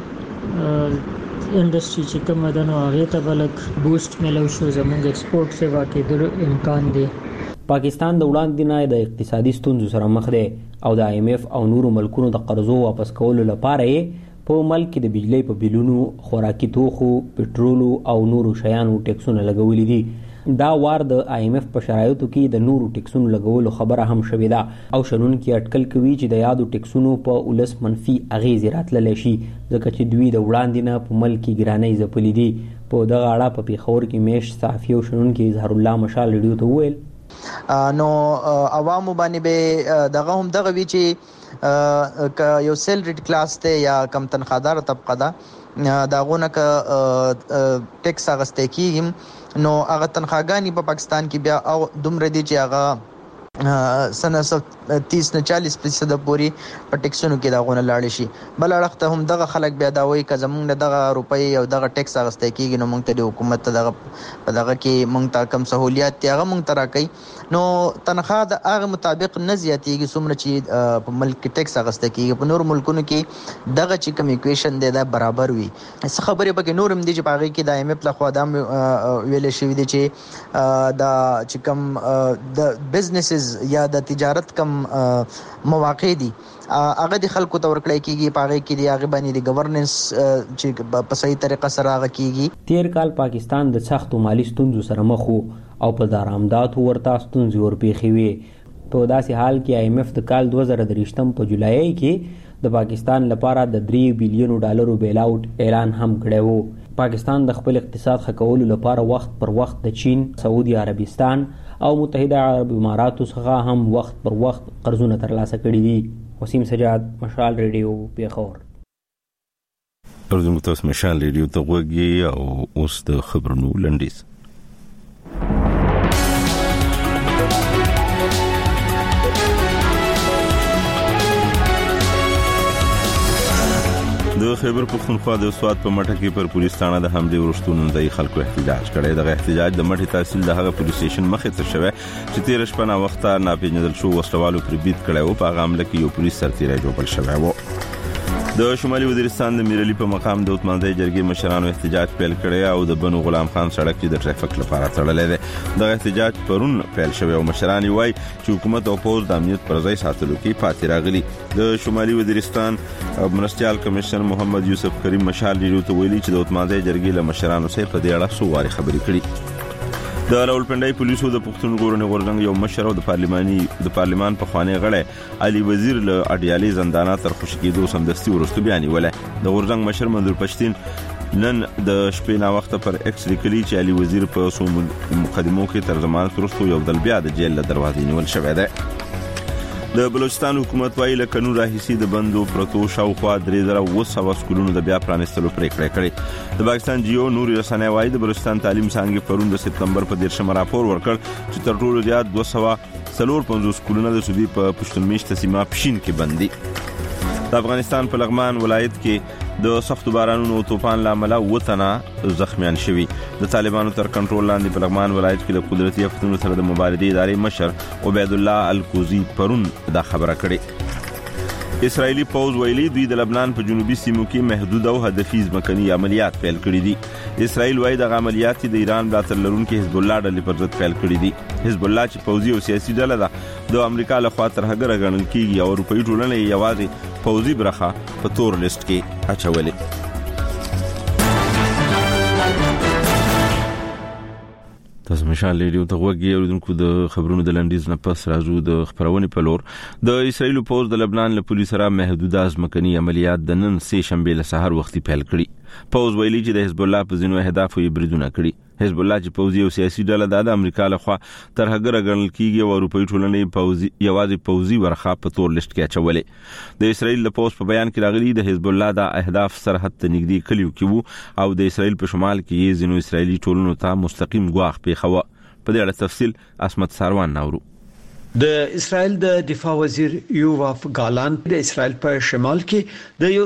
Speaker 21: انډستری چې کوم ده نو هغې ته به لږ بوسټ میلو شو, زمونږ ایکسپورټ سیوا کېدلو امکان دی.
Speaker 19: پاکستان د وړاندې نه د اقتصادي ستونزو سره مخ دی او د IMF او نورو ملکونو د قرضو واپس کولو لپاره یې په ملک کې د بجلی په بیلونو, خوراکي توخو, پټرولو او نورو شیانو ټیکسونه لګولي دي. دا وار د IMF په شرایطو کې د نورو ټیکسونو لګولو خبره هم شوې ده او شنونکي اټکل کوي چې د یادو ټیکسونو په ولس منفي اغیزې راتللی شي ځکه چې دوی د وړاندې نه په ملک کې ګرانۍ ځپلي دي. په دغه اړه په پیښور کې میشت صحافي او شنونکي اظهار الله مشال ریډیو ته وویل
Speaker 22: نو عوامو باندې به دغه هم دغه وی چې یو سیلریډ کلاس ته یا کم تنخوادار طبقه ده داغونه ک ټیکس اغسته کیږي نو هغه تنخواګانی په پاکستان کې بیا او دومره دي چې هغه سنه 30 نه 40% پوري په ټیکسونو کې داغونه لاړ شي. بل اړخ ته هم دغه خلک بیا دا وایي چې زمونږ دغه روپۍ او دغه ټیکس اغسته کیږي نو موږ ته د حکومت دغه په دغه کې موږ ته کم سہولیات هغه موږ ته راکړي نو تنخواه د هغه مطابق نه زیاتېږي څومره چې په ملک کې ټیکس اغسته کیږي. په نور ملکونو کې دغه چې کوم ایکویشن دی دا برابر وي. څه خبرې پکې نور هم دي چې په هغې کې د IMF لخوا دا ویل شوي دي چې دا چې کوم د بزنسز یا د تجارت کم مواقع دي هغه د خلکو ته ورکړی کیږي. په هغې کې د هغې باندې د ګورننس چې په صحیح طریقه سره هغه کیږي.
Speaker 19: تیر کال پاکستان د سختو مالی ستونزو سره مخ و او په دارامداتو ورته ستونزې ورپېښې وې. په داسې حال کې IMF د کال 2023 په جولای کې د پاکستان لپاره د $3 بلیون بیل آوټ اعلان هم کړی و. پاکستان د خپل اقتصاد ښه کولو لپاره وخت پر وخت د چین، سعودي عربستان او متحده عرب اماراتو څخه هم وخت پر وخت قرضونه ترلاسه کړي دي. وسیم سجاد، مشال ریډیو، پیښور.
Speaker 1: اردو تاسو مشال ریډیو ته غوږی او اوس د خبرونو لنډیز. د خیبر پختونخوا د سواد په مټه کې پر پولیس ثانه د حمله وروسته نن خلکو احتجاج کړی. دغه احتجاج د مټي تحصیل د هغه پولیس سټیشن مخې ته شوی چې 13 شپه نا وخت ناپېژندل شو وسلوالو پر بیت کړی و. په هغه حمله کې یو پولیس سرتیری جوړ شوی و. د شمالي وزیرستان د میرعلي په مقام د عثمانزی جرګې مشرانو احتجاج پیل کړی او د بنو غلام خان سړک چې د ټریفیک لپاره تړلې ده. د احتجاج پرون پیل شوی او مشران وایي چې حکومت او پوز د امنیت پر ځای ساتلو کې پاتې راغلي. د شمالي وزیرستان مرستيال کمشنر محمد یوسف کریم مشال ریډیو ته ویلي چې د عثمانزی جرګې له مشرانو سره په دې اړه سوواري خبرې کړي. د راولپنډۍ پولیسو د پښتون ګورنر غورځنګ یو مشر او د پارلمان په خوانی غړی علي وزیر له اډیالي زندانه تر خوشی کېدو سمدستي ورستو بیان ویل. د غورځنګ مشر منظور پښتين نن د شپې نا وخت پر ایکس لیکلي چې علي وزیر په مقدمو کې تر ضمانت وروسته یو ځل بیا د جیل له دروازې نیول شوی دی. د بلوچستان حکومت وايي لکه نور راهیسي د بندو پروتو شاوخوا 3700 سکولونو د بیا پرانستلو پریکړه کړې. د پاکستان جیو نوري رسنۍ وايي د بلوچستان تعلیم څانګې پرون د سپتمبر په 13 راپور ورکړ چې تر ټولو زیات 250 سکولونه د صوبې په پښتون میشته سیمه پښین کې بند دي. د افغانستان په لغمان ولایت کې د سختو بارانونو او طوفان لامل وطنه زخمیان شوي. د طالبانو تر کنټرول لاندې په لغمان ولایت کې د قدرتي آفتونو سره د مبارزې ادارې مشر عبید الله الکوزی پرون دا خبره کړې. اسرائیلی پوز ویلي دوی د لبنان په جنوبي سیمو کې محدود او هدفي ځمکني عملیات پیل کړي دي. اسرائیل وايي د عملیات د ایران ملاتړ لرونکي حزب الله ډلې پر ضد پیل کړي دي. حزب الله چې پوځي او سیاسي ډله ده د امریکا له خوا تر هغه ګڼل کیږي او اروپאי ټولنې یوازې پوځي برخه په تور لیست کې اچولې. تاسو مشال ریډیو ته غوږی اوریدونکو د خبرونو د لنډیز نه پس راځو د خبرونې په لور. د اسرائیل پوز د لبنان له پولیس سره محدوده ځمکني عملیات د نن سه شنبه له سحر وختي پیل کړي. پوز ویلي چې د حزب الله په ځینو اهدافو یې بریدونه کړي. حزب الله چې پوځي او سیاسي ډله د امریکا له خوا تر هغه ګڼل کیږي او اروپאי ټولنې یوازې پوځي ورخه په تور لیست کې اچولې. د اسرائیل له پوز په بیان کې راغلي د حزب الله د اهداف سرحد ته نږدې کلیو کې وو او د اسرائیل په شمال کې یې ځینو اسرائیلي ټولنو ته مستقیم ګواښ پیښاوه. په دې اړه تفصیل اسمت ساروان نورو.
Speaker 2: د اسرائیل د دفاع وزیر یوواف ګالانت د اسرائیل په شمال کې د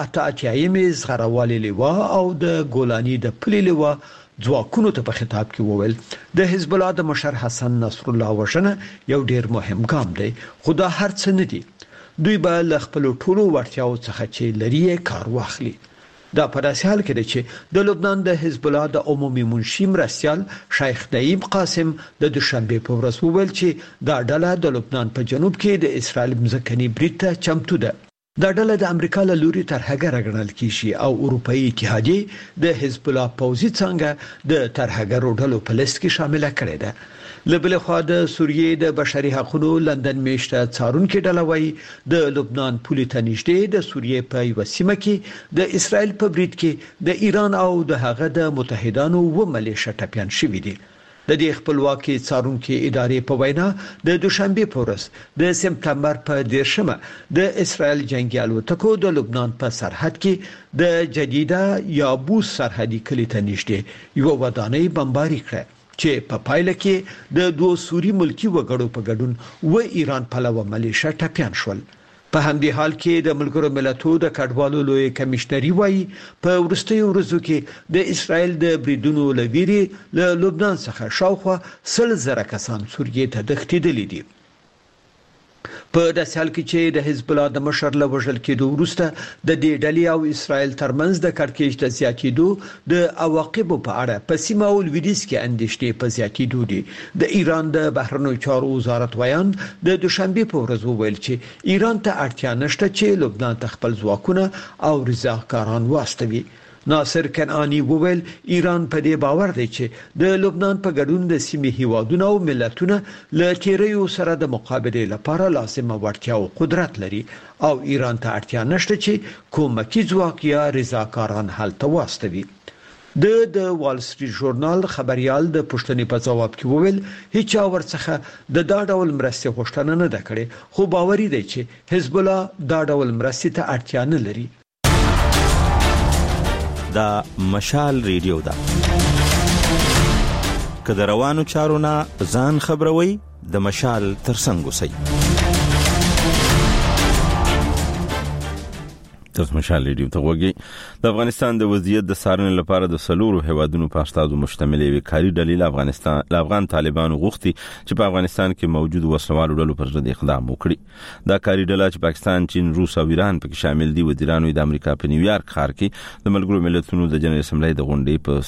Speaker 2: 188 زغروالي لیوا او د ګولانی د پلي لیوا ځواکونو ته په خطاب کې وویل د حزب الله د مشر حسن نصر الله وژنه یو ډیر مهم ګام دی خو دا هر څه نه دي. دوی به له خپل ټولو وړتیاو څخه چې لري کار واخلي. دا په داسې حال کې دی چې د لبنان د حزب الله د عمومي منشي مرستيال شیخ نعیم قاسم د دوشنبه په ورځ وویل چې دا ډله د لبنان په جنوب کې د اسرائیل مځکني برید ته چمتو ده. دا ډله د امریکا له لوري تر هغه راغړل کیږي او اروپאי اتحادیه د حزب الله پوځي څنګه د تر هغه روډلو په لیست کې شامل کړي ده. لبل خو د سوریې د بشري حقوقو لندن میشته څارونکو ډله وایي د لبنان پولي ته نږدې د سوریې په یو سیمه کې د اسرائیل په برید کې د ایران او د هغه د متحدانو و ملیشه ټپيان شوې دي. د دې خپلواکي څارونکو ادارې په وینا د دوشنبه په ورځ د سپتمبر په 10مه د اسرائیل جنگي الوتکو د لبنان په سرحد کې د جديده یابوس سرحدي کلی ته نږدې یو ودانۍ بمباري کړه چې په پایله کې د دوه سوري ملکی وګړو په ګډون و ایران پلوه ملیشه ټپيان شول. په همدې حال کې د ملګرو ملتونو د کډوالو لوی کمشنري وایي په ورستیو ورځو کې د اسرائیل د بریدونو لویري له لبنان څخه شاوخوا 100,000 کسان سوریې ته تښتېدلي دي. په داسې حال کې چې د حزب الله د مشر له وژل کېدو وروسته د دې ډلې او اسرائیل ترمنځ د کړکېچ د زیاتېدو د عواقبو په اړه په سیمه او لویدیځ کې اندېښنې په زیاتېدو دي. د ایران د بهرنیو چارو وزارت ویان د دوشنبه په ورځ وویل چې ایران ته اړتیا نشته چې لبنان ته خپل ځواکونه او رضاکاران واستوي. ناصر کنعانی وویل ایران په دې باور دی چې د لبنان په ګډون د سیمې هیوادونو او ملتونو له تیریو سره د مقابله لپاره لازمه وړتیا او قدرت لري او ایران ته اړتیا نشته چې کومکی ځواک یا رضاکاران هلته واستوي. د وال سټریټ ژورنال خبريال د پښتنې په جواب کې وویل هیڅ ورڅخه د دا ډول مرستې غوښتنه نه ده کړې خو باوري دی چې حزب الله دا ډول مرستې ته اړتیا نه لري.
Speaker 1: دا مشال ریډیو ده که د روانو چارو نه ځان خبروي د مشال ترڅنګ اوسئ. تاسو مشال ریډیو ته وګورئ. د افغانستان د وضعیت د څارنې لپاره د سلورو هیوادونو په استازو مشتمل یو کاري ډلې له افغان طالبانو غوښتي چې په افغانستان کې موجود وسلوالو ډلو پر ضد اقدام وکړي. دا کاري ډله چې پاکستان، چین، روس او ایران پکې شامل دي، وزیرانو د امریکا په نیویارک ښار کې د ملګرو ملتونو د جنرال اسمبلی د غونډې په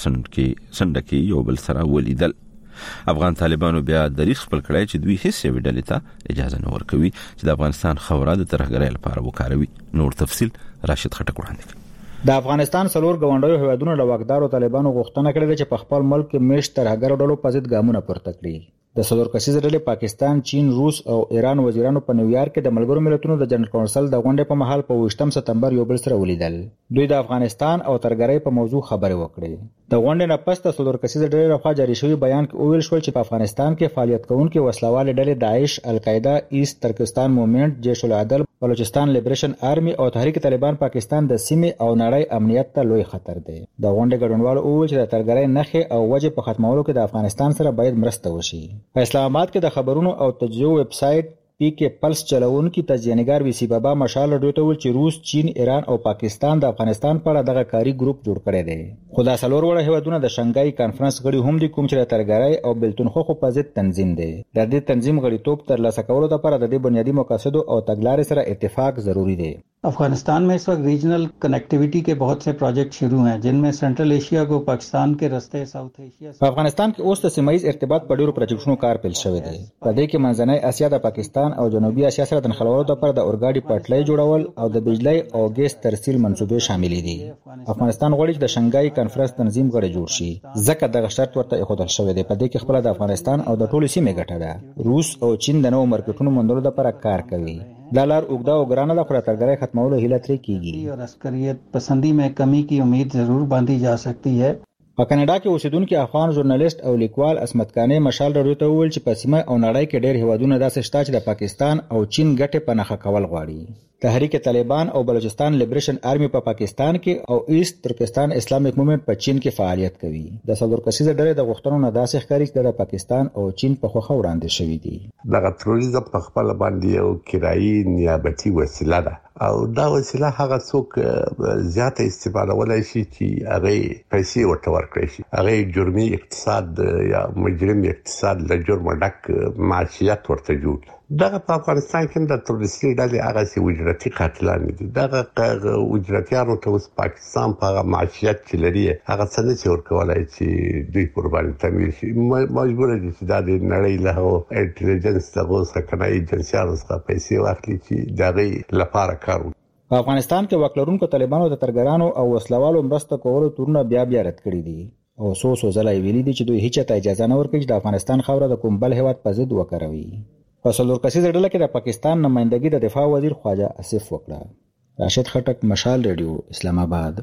Speaker 1: سند کې یو بل سره ولیدل. افغان طالبانو بیا دریغ خپل کړی چې دوی هیڅ یو ډلې ته اجازه نه ورکوي چې د افغانستان خوره د ترهګرۍ لپاره وکاروي. نور تفصيل راشد خټک وړاندې کوي.
Speaker 4: د افغانستان څلور ګاونډیو هیوادونو له واکدارو طالبانو غوښتنه کړې ده چې په خپل ملک کې میشت ترهګر ډلو په ضد ګامونه پورته کړي. د څلور کسیزه ډلې پاکستان، چین، روس او ایران وزیرانو په نیویارک کې د ملګرو ملتونو د جنرال کونسل د غونډې په مهال په 28 سپتمبر یو بل سره ولیدل. دوی د افغانستان او ترهګرۍ په موضوع خبرې وکړې. د غونډې نه پس د څلور کسیزه ډلې لخوا جاری شوی بیان کې وویل شو چې په افغانستان کې فعالیت کوونکي وسلوال ډلې داعش، القاعده، ایست ترکستان موومېنټ، جیش العدل، بلوچستان لیبریشن آرمي او تحریک طالبان پاکستان د سیمې او نړۍ امنیت ته لوی خطر دی. د غونډې ګډونوالو وویل چې د ترهګرۍ نښې او وجې په ختمولو کې د افغانستان سره باید مرسته وشي. په اسلام آباد کې د خبرونو او تجزیو ویب سټ پی کې پلس چلوونکي تجزیه‌نګار وی سی بابا مشال راډیو ته ویل چې روس، چین، ایران او پاکستان د افغانستان په اړه دغه کاري ګروپ جوړ کړی دی. خو دا څلور وړه هیوادونه د شنګای کانفرنس غړي هم دي کوم چې د ترهګرۍ او بلتونخو په ضد تنظیم دی. د دې تنظیم غړیتوب ترلاسه کولو لپاره د دې بنیادی مقاصد او تګلارې سره اتفاق ضروری دی.
Speaker 6: अफगानिस्तान में इस वक्त रीजनल कनेक्टिविटी के बहुत से प्रोजेक्ट शुरू हैं जिनमें सेंट्रल एशिया को पाकिस्तान के रास्ते साउथ एशिया
Speaker 4: په افغانستان کې اوس د سیمایي ارتباط په ډیرو پروجیکټونو کار پیل شوی دی. په دې کې منځنۍ اسیا د پاکستان او جنوبي اسیا سره د نښلولو لپاره د اورګاډي پټلۍ جوړول او د بجلی او ګیس ترسیل منصوبې شامل دي. افغانستان غواړي چې د شنګای کانفرنس تنظیم غړي جوړ شي ځکه دغه شرط ورته ایښودل شوی دی. په دې کې خپل د افغانستان او د ټولو سیمې ګټه ده. روس او چین د نوو مارکیټونو موندلو لپاره کار کوي. دا لار اوږده او ګرانه ده خو د ترهګرۍ ختمولو هیله ترې کیږي.
Speaker 6: और अस्करियत पसंदी में कमी की उम्मीद जरूर बांधी जा सकती है.
Speaker 4: په کاناډا کې اوسیدونکو افغان ژورنالیست او لیکوال اسمت کانی مشال راډیو ته وویل چې په سیمه او نړۍ کې ډېر هیوادونه داسې شته چې د پاکستان او چین ګټې په نښه کول غواړي. تحریک طالبان او بلوچستان لیبریشن آرمي په پاکستان کې او ایست ترکستان اسلامیک موومېنټ په چین کې فعالیت کوي. د څلور کسیزه ډلې د غوښتنو نه داسې ښکاري چې د پاکستان او چین په خوښه وړاندې شوي دي.
Speaker 23: دغه تروریزم په خپل باندې یو کرایي نیابتي وسیله ده او دا وسیله هغه څوک زیاته استعمالولای شي چې هغه پیسې ورته ورکړي شي. هغه جرمي اقتصاد یا مجرم اقتصاد له جرم ډک معاشیت ورته جوړ. دغه په افغانستان کې د تروریستي ډلې هغه سي اجرتي قاتلان دي. دغه اجرتيانو ته اوس پاکستان په معاشیت چې لري هغه څنګه چې ورکولای چې دوی قرباني تمویل شي. مجبور دي چې د نړۍ له انټيليجنس دغه څخه ایجنسیانو څخه پیسې واخلي چې دغه لپاره کار وکړي.
Speaker 4: په افغانستان کې وکړونکو طالبانو د ترهګرانو او وسلوالو مرسته کولو تورونه بیا رد کړی دي او څو ځله ویلي دي چې دوی هیڅ ته اجازه نه ورکوي چې د افغانستان خاوره د کوم بل هیواد په ضد وکاروي. په څلور کسیزه ډله کې د پاکستان نمائندګي د دفاع وزیر خواجه اسف وکړه. راشد خټک، مشال ریډیو، اسلام آباد.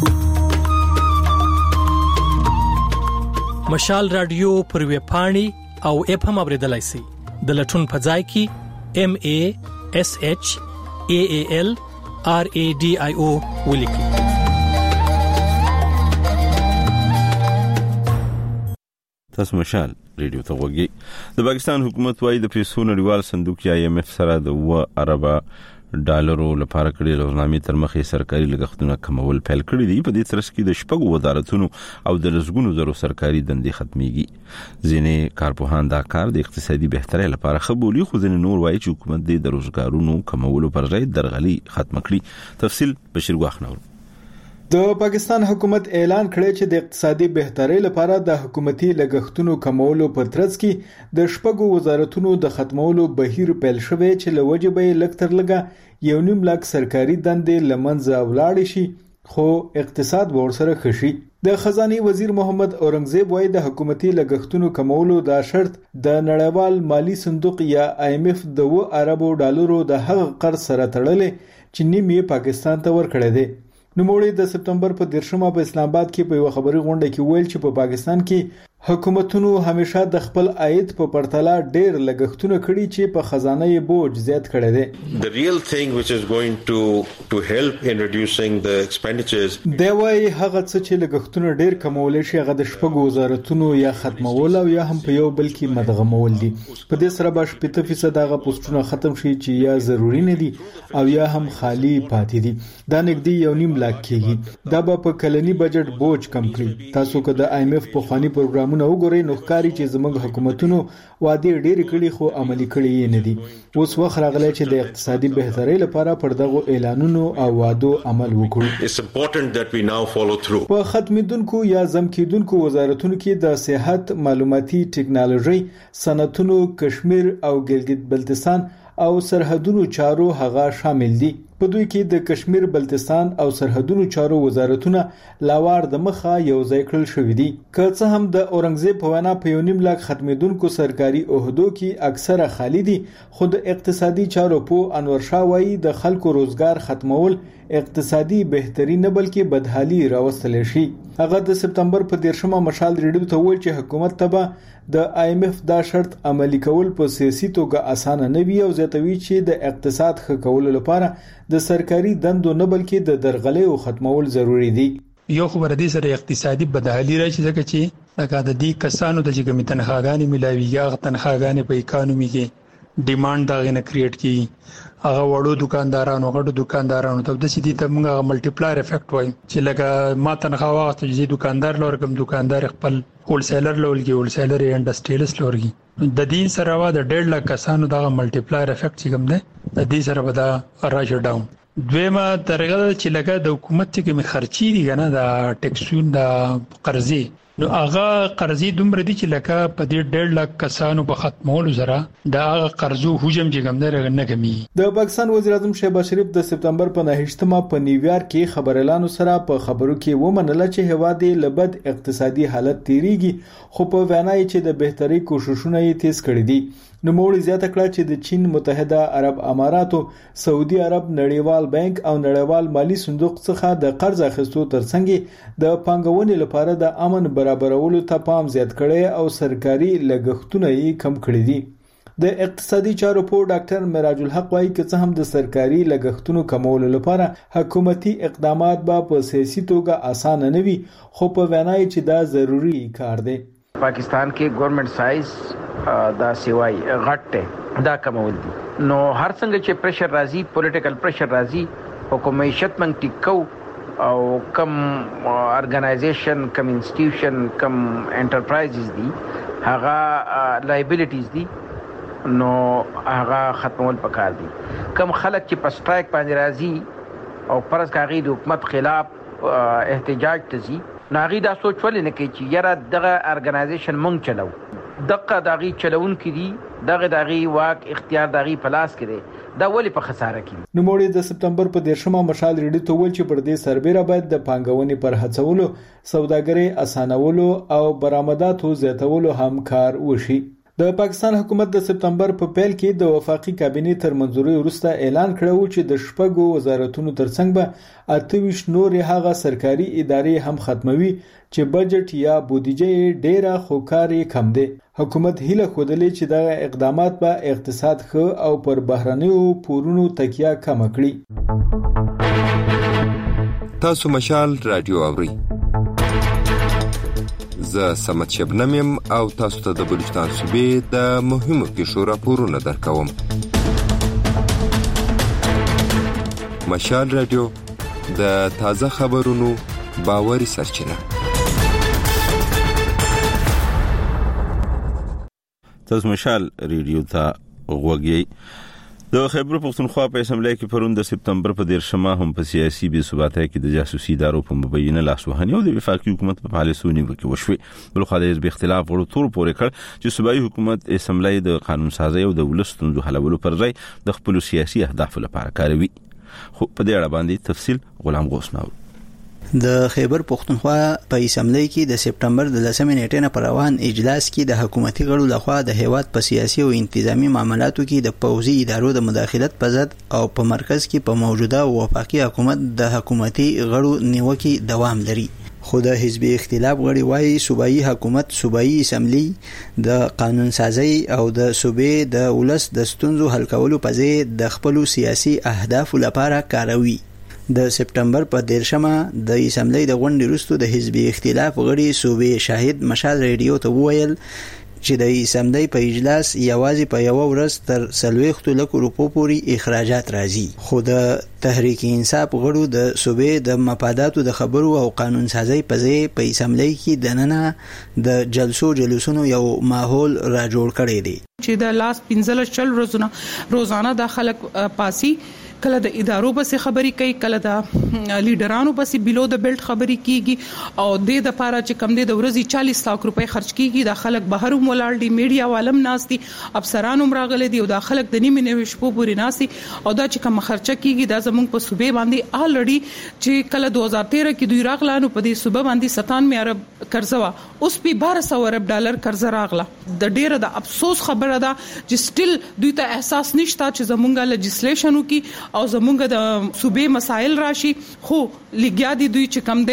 Speaker 24: مشال رادیو پر ویب پاڼې او اپ هم اوریدلای شئ. د لټون په ځای کې MASHAALRADIO ولیکئ.
Speaker 1: تاسو مشال ریډیو ته وګورئ. د پاکستان حکومت وايي د پیسو نړیوال صندوق یا IMF سره د 2 ارب ډالرو لپاره کړي روزنامې تر مخې سرکاري لګښتونه کمول پیل کړي دي. په دې ترڅ کې د شپږو وزارتونو او د لسګونو زرو سرکاري دندې ختميږي. ځینې کارپوهان دا کار د اقتصادي بهترۍ لپاره خبري خو ځینې نور وايي چې حکومت د روزګارونو کمولو پر ځای درغلي ختم کړي. تفصيل بشیر غاخنور.
Speaker 25: د پاکستان حکومت اعلان کړی چې د اقتصادي بهترۍ لپاره د حکومتي لګښتونو کمولو په ترڅ کې د شپږو وزارتونو د ختمولو بهیر پیل شوی چې لوجبې لکتر لګه 1.5 لک سرکاري دندې لمنځه ولاړ شي. خو اقتصاد ورسره خشي. د خزانه وزیر محمد اورنګزیب وایي د حکومتي لګښتونو کمولو دا شرط د نړیوال مالی صندوق یا IMF د 2 اربو ډالرو د هغه قرض سره تړلې چې نیم یې پاکستان ته ورکړی دی. نوموړي د سپتمبر په 10 په اسلام آباد کې په یو خبري غونډه کې ویل چې په پاکستان کې حکومتونو همیشه د خپل عاید په پرتله ډېر لګښتونه کړي چې په خزانه یې بوج زیات کړی دی.
Speaker 3: The real thing which is going to help in reducing the expenditures
Speaker 25: دی وايي هغه څه چې لګښتونه ډېر کمول شي هغه د شپږو وزارتونو یا ختمول او یا هم په یو بل کې مدغمول دي. په دې سره به 80% هغه پوسټونه ختم شي چې یا ضروري نه دي او یا هم خالی پاتې دي. دا نږدې 1.5 لاک کېږي. دا به په کلنی بجټ بوج کم کړي. تاسو که د IMF په خواني پروګرام نو وګورئ نو ښکاري چې زموږ حکومتونو وعده ډېر کړي خو عملي کړي یې نه دي. اوس وخت راغلی چې د اقتصادي بهترۍ لپاره پر دغه اعلانونو او وعدو عمل وکړو.
Speaker 3: It's important that we now follow through.
Speaker 25: په ختمېدونکو یا زمکېدونکو وزارتونو کې د صحت، معلوماتي ټکنالوژي، صنعتونو، کشمیر او ګلګت بلتستان او سرحدونو چارو هغه شامل دي. په دوی کې د کشمیر، بلتستان او سرحدونو چارو وزارتونه لاوار د مخه یو ځای کړل شوې دي. که څه هم د اورنګزیب په وینا په 1.5 لاک ختمېدونکو سرکاري عہدو کې اکثره خالی دي، خو د اقتصادي چارو په انور شاه وایي د خلکو روزګار ختمول اقتصادي بهتري نه بلکې بدحالي راوستل شي. هغه د سپتمبر په 10 مشال ریډیو ته ویل چې حکومت ته د IMF دا شرط عملی کول په سیاسي توګه اسانه نه وي او زیاتوي چې د اقتصاد ښه کولو لپاره د سرکاري دندو نه بلکې د درغلۍ او ختمول ضروری دي.
Speaker 5: یو خبر دې سره اقتصادي بدحالي راشي ځکه چې لکه د دې کسانو د جګمې تنخواګانې ملاويږي هغه تنخواګانې په اکانومي کې ډیماند دا غنه کریټ کی هغه وړو دکاندارانو غټو دکاندارانو ته د سې ته موږ ملټیپلایر افیکټ وایي چې لکه ما تنخوا واغسته چې دکاندار لورګم دکاندار خپل هول سیلر لولګي هول سیلر انډستریالست لورګي د دې سره وا د 1.5 لک کسانو دا ملټیپلایر افیکټ چې کوم ده د دې سره به دا راځي ډاون. دویمه طریقه چې لکه د حکومت کې خرچي دي کنه د ټیکسون د قرضې نو هغه قرضې دومره دي چې لکه په دې 1.5 لک کسانو په ختمولو سره دا قرضو حجم چې کوم نه نه کمی.
Speaker 25: د پاکستان وزیر اعظم شهباز شریف د سپتمبر په 9 په نیویارک کې خبر اعلان سره په خبرو کې ومنله چې هواد لبد اقتصادي حالت تیریږي خو په وینا یې چې د بهتري کوششونه یې تیز کړې دي. نو موږ زیاته کړه چې د چین متحده عرب اماراتو، سعودي عرب، نړیوال بانک او نړیوال مالی صندوق څخه د قرض اخیستو ترڅنګ د پانګونې لپاره د امن برابرولو ته پام زیات کړي او سرکاري لګښتونه یې کم کړي دي. د اقتصادي چارو په ډاکټر معراج الحق وايي چې څه هم د سرکاري لګښتونو کمولو لپاره حکومتي اقدامات په سیاسي توګه اسانه نه وي خو په وینا یې چې دا ضروری کار دی.
Speaker 8: پاکستان کې ګورنمنت سایز دا سیوای غټه دا کمول دي نو هر څنګه چې پریشر راځي پولیټیکل پریشر راځي حکومت منګ ټیکو او کم ارګنایزیشن کم انسټیټیوشن کم انټرپرایزز دي هغه لایبیلیټیز دي نو هغه ختمول پکار دي. کم خلک چې په سټرایک باندې راځي او پرز کاغی د حکومت خلاف احتجاج تزي ناغي دا سوچ ولې نه کوي چې یاره دغه ارګنایزیشن مونږ چلو دغه داغي چلون کړي دغه واک اختیار داغي پلاس کړي دا ولې په خساره کې.
Speaker 25: نو موږ د سپتمبر په 10 مشال ریډیو ته ول چې پر دې سربېره باید د پانګونې پر هڅولو، سوداګرۍ اسانولو او برآمداتو زیاتولو هم کار وشي. د پاکستان حکومت د سپتمبر په پیل کې د وفاقي کابینې تر منځوري وروسته اعلان کړو چې د شپږو وزارتونو ترڅنګ به 28 نورې هغه سرکاري ادارې هم ختموي چې بجټ یا بودیجه ډیره خوکاري کم دي. حکومت هیله خوده چې دا اقدامات به اقتصاد ښه او پر بهرنیو پورونو تکیه کم کړي.
Speaker 9: تاسو مشال رادیو اوري. زه سمت شبنم یم او تاسو ته د بلوچستان صوبې د مهمو پیښو راپورونه درکوم. مشال رادیو د تازه خبرونو باوري سرچینه.
Speaker 1: تاسو مشال ریډیو ته غوږی. د خیبر پښتونخوا په اسمبلی کې پرون د سپتمبر په 10 هم په سیاسي بې ثباتۍ کې د جاسوسي ادارو په مبینه لاسوهنه او د وفاقي حکومت په پالیسونی کې وشوي. بل خو د حزب اختلاف غړو تور پورې کړ چې صوبایي حکومت اسمبلی د قانون سازي او د ولستونزو حلولو پر ځای د خپل سیاسي اهداف لپاره کاروي. خو په دې اړه باندې تفصیل غلام غوسناو.
Speaker 7: د خیبر پختونخوا په اسمبلی کې د سپټمبر د 10 نیټې نه پر روان اجلاس کې د حکومتي غړو لخوا د هیواد په سیاسي او انتظامی معاملاتو کې د پوځي ادارو د مداخلت په ضد او په مرکز کې په موجوده وفاقي حکومت د حکومتي غړو نیوکې دوام لري. خو د حزبي اختلاف غړي وايي صوبایي حکومت صوبایي اسمبلی د قانون سازي او د صوبې د ولس د ستونزو حل کولو په ځای د خپل سیاسي اهداف لپاره کاروي. د سپټمبر په 13مه د اسمبلی د غونډې وروسته د حزبي اختلاف غړي صوبې شاهد مشال ریډیو ته وویل چې د اسمبلی په اجلاس یوازې په یو ورځ تر 40 لک روپو پورې اخراجات راځي. خو د تحریک انصاف غړو د صوبې د مفاداتو د خبرو او قانون سازي په ځای په اسمبلی کې دننه د جلسونو یو ماحول را جوړ کړی دی
Speaker 10: چې د لاس 15 روزانه د خلک پاسي کله د ادارو بسې خبري کوي کله د لیډرانو بسې بیلو د بیلټ خبري کیږي او د لپاره چې کم د ورځې 40 لک روپۍ خرج کیږي د خلک بهر مولال دي میډیا عالم ناشتي افسرانو مراغله دي او د خلک د نیمه نیمه شپو پورې ناشتي او دا چې کوم خرچه کیږي دا زموږ په صوبې باندې الریډي چې کله 2013 کې دوی راغلانو په دې صوبې باندې 97 ارب قرضه وا اوس په 1200 ارب ډالر قرضه راغله. د ډیره د افسوس خبره ده چې سټیل دوی ته احساس نشته چې زموږه لیجسلیشن وکي او زمونږ د صوبې مسائل راشي خو لګیا دي دوی چې کم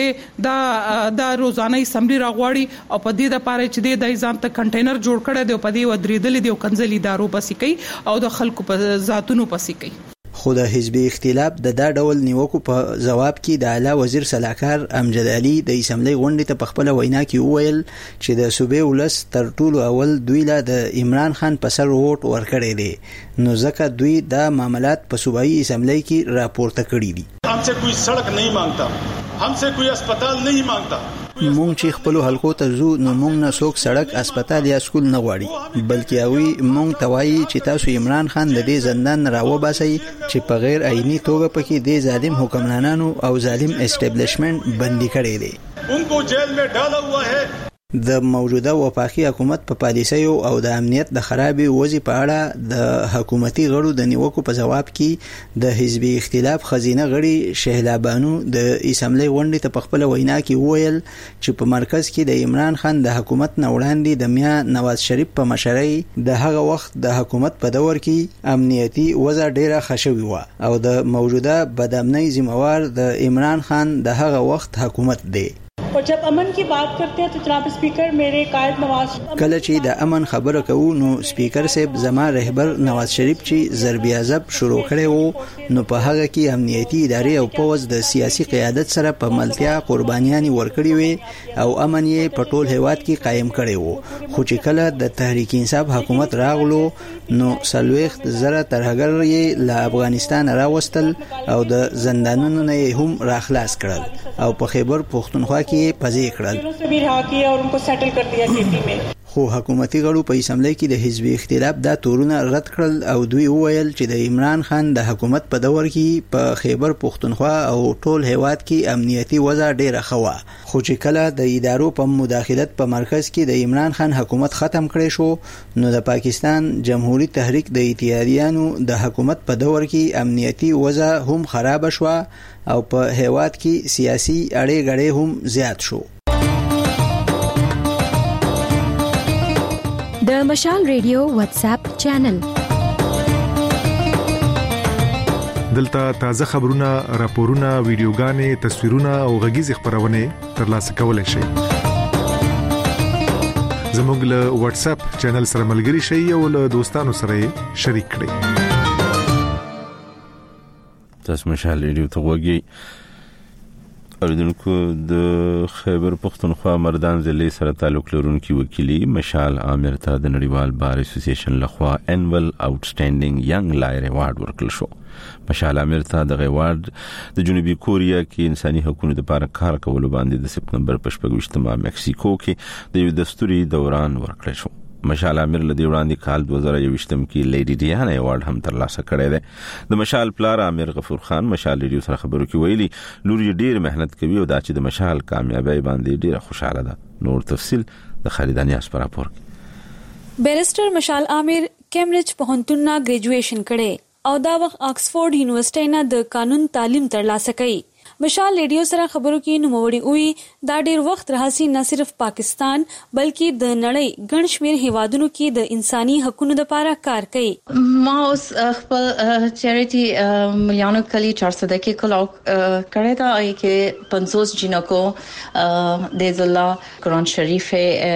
Speaker 10: دی دا روزانه اسمبلی راغواړي او په دې د پاره چې د ځان ته کنټینر جوړ کړي دی او په دې ودرېدل دي او کنځلي دارو پسې کوي او د خلکو په ذاتونو پسې کوي.
Speaker 7: خو د حزبي اختلاف د دا ډول نیوکو په جواب کې د اعلی وزیر سلاکار امجد علي د اسمبلی غونډې ته په خپل وینا کې وویل چې د صوبې ولس تر ټولو اول دوی له د عمران خان په سر ووټ ورکړی دی نو ځکه دوی دا معاملات په صوبایي اسمبلی کې راپورته کړي دي.
Speaker 11: हमसे कोई सड़क नहीं मांगता, हमसे कोई अस्पताल नहीं मांगता.
Speaker 7: مونږ چې خپل حلقو ته ځو نو مونږ نه څوک سړک اسپیټال یا سکول نه غواړي بلکې اوی مونږ توایي چې تاسو عمران خان د دې زندان راوباسي چې په غیر عیني توګه پکې د ظالم حکمرانانو او ظالم اسټابلیشمنت بندي کړي دي.
Speaker 11: उनको जेल में डाला हुआ है.
Speaker 7: د موجوده وفاقي حکومت په پالیسۍ او د امنیت د خرابې وضع په اړه د حکومتي غړو د نیوکو په جواب کې د حزبي اختلاف خزینه غړي شهلا بانو د اسمبلی غونډې ته په خپل وینا کې وویل چې په مرکز کې د عمران خان د حکومت نه وړاندې د میا نواز شریف په مشرۍ د هغه وخت د حکومت په دور کې امنیتي وضع ډیره ښه شوې وه او د موجوده بدامنۍ ذمہوار د عمران خان د هغه وخت حکومت دی.
Speaker 12: और जब अमन की बात करते हैं तो जनाब स्पीकर मेरे कायद नवाज
Speaker 7: کله چې د امن خبره کوو نو سپیکر صاحب زما رهبر نواز شریف چې ضرب عذاب شروع کړي وو نو په هغه کې امنیتي ادارې او پوز د سیاسي قیادت سره په ملتیا قربانیان ورکړي وي او امن یې په ټول هیواد کې قائم کړي وو. خو چې کله د تحریک انصاف حکومت راغلو نو سلويخت زره ترهګر یې له افغانستان راوستل او د زندانونو نه هم راخلاص کړل او په خیبر پختونخوا کې پځې کړل. خو حکومتي غړو په اسمبلی کې د حزبي اختلاف دا تورونه رد کړل او دوی وویل چې د عمران خان د حکومت په دور کې په خیبر پختونخوا او ټول هیواد کې امنیتي وضع ډیره ښه وه خو چې کله د ادارو په مداخلت په مرکز کې د عمران خان حکومت ختم کړی شو نو د پاکستان جمهوریت تحریک د اتحادیانو د حکومت په دور کې امنیتي وضع هم خراب شوه او په هیواد کې سیاسي اړې غړې هم زیات شو.
Speaker 13: د مشال ریډیو واتس اپ چینل
Speaker 26: دلته تازه خبرونه، راپورونه، ویډیوګانې، تصویرونه او غږیز خبرونه ترلاسه کولای شئ. زموږ له واتس اپ چینل سره ملګري شئ او له دوستانو سره شریک کړئ.
Speaker 1: تاسو مشال ریډیو ته وګورئ. اوریدونکو د خیبر پختونخوا مردان ضلع سره تعلق لرونکي وکیلی مشال عامر ته د نړیوال بار اسوسییشن لخوا انول آوټسټینډینګ ینګ لایر ایوارډ ورکړل شو. مشال عامر ته د ایوارډ د جنوبي کوریا کې انساني حقوقو لپاره کار کولو باندې د سپتمبر په 28مه مکسیکو کې د یو دستوري دوران ورکړل شو. مشال عامر لدی وړاندې کال 2020 کې لیډي ډیانا ایوارډ هم ترلاسه کړی دی. د مشال پلار عامر غفور خان مشال ریډیو سره خبرو کې ویلي لور یې ډیر مهنت کوي او دا چې د مشال کامیابی باندې ډیره خوشاله ده. نور تفصیل د خالدانی اس پر راپور.
Speaker 27: بیرسټر مشال عامر کیمبرج پوهنتون نه ګریجویشن کړي او دا وخت آکسفورد یونیورسيټي نه د قانون تعلیم ترلاسه کړي مشال ریډیو سره خبرو کې نوموړي وی دا ډیر وخت راهسي نه صرف پاکستان بلکې د نړۍ ګڼ شمېر هیوادونو کې د انساني حقوقو لپاره کار کوي.
Speaker 14: ما اوس خپل چیریټي مليانو کلی 400 کې کلاو کړی دا کې 50 جنوں کو د الله قرآن شریف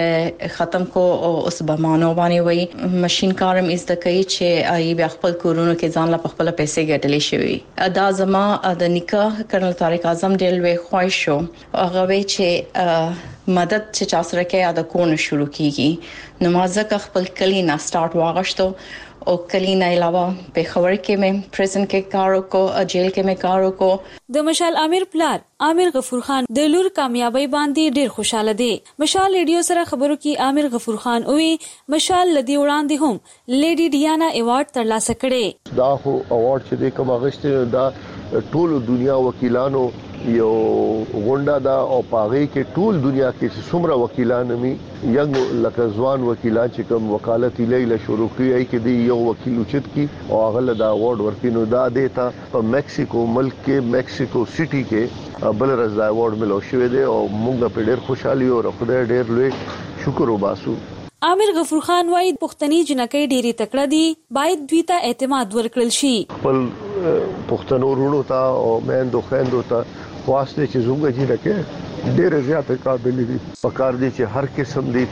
Speaker 14: ختم کو اوس بمانو باندې وای ماشين کارم از د کوي چې ای بیا خپل کورونو کې ځان لا خپل پیسې ګټلې شوی دا زما د نکاح کرنل طارق اعظم ډېر لوی خوښ شو هغه وی چې مدد چې چا سره کې ادا کول شروع کیږي نو ما ځکه خپل کلی نه سٹارټ واغشتو او کلی نه علاوه په خبر کې مې پریزن کې کار وکړو جیل کې مې کار وکړو.
Speaker 27: د مشال عامر پلار عامر غفور خان د لور کامیابی باندې ډیر خوشاله دی. مشال ریډیو سره خبرو کې عامر غفور خان وی مشال لدی وړاندې هم لیډي ډیانا ایوارډ ترلاسه کړي.
Speaker 15: دا خو ایوارډ چې کوم غشته دا ټول دنیا وکیلانو یو غونډه دا او پاغي کې ټول دنیا کې څومره وکیلان می یو لکه ځوان وکیلان چې کوم وکالت لیله شروع کړی کې دی یو وکیل اوچت کی او هغه دا ایوارډ ورکینو دا دیتا په میکسیکو ملک کې میکسیکو سټي کې بل رضا ایوارډ ملو شوې دی او موږ په ډېر خوشحالي او خدای ډېر لوی شکر وباسو.
Speaker 27: عامر غفور خان وايي پښتني جنکې ډېری تکړه دي باید دوی ته اعتماد ورکړل شي.
Speaker 15: خپل پښتنو ورونو ته او میندو خويندو ته واسطه چې زوګه جی لکه ډېر زیات قابل دي پکار دي چې هر قسم دي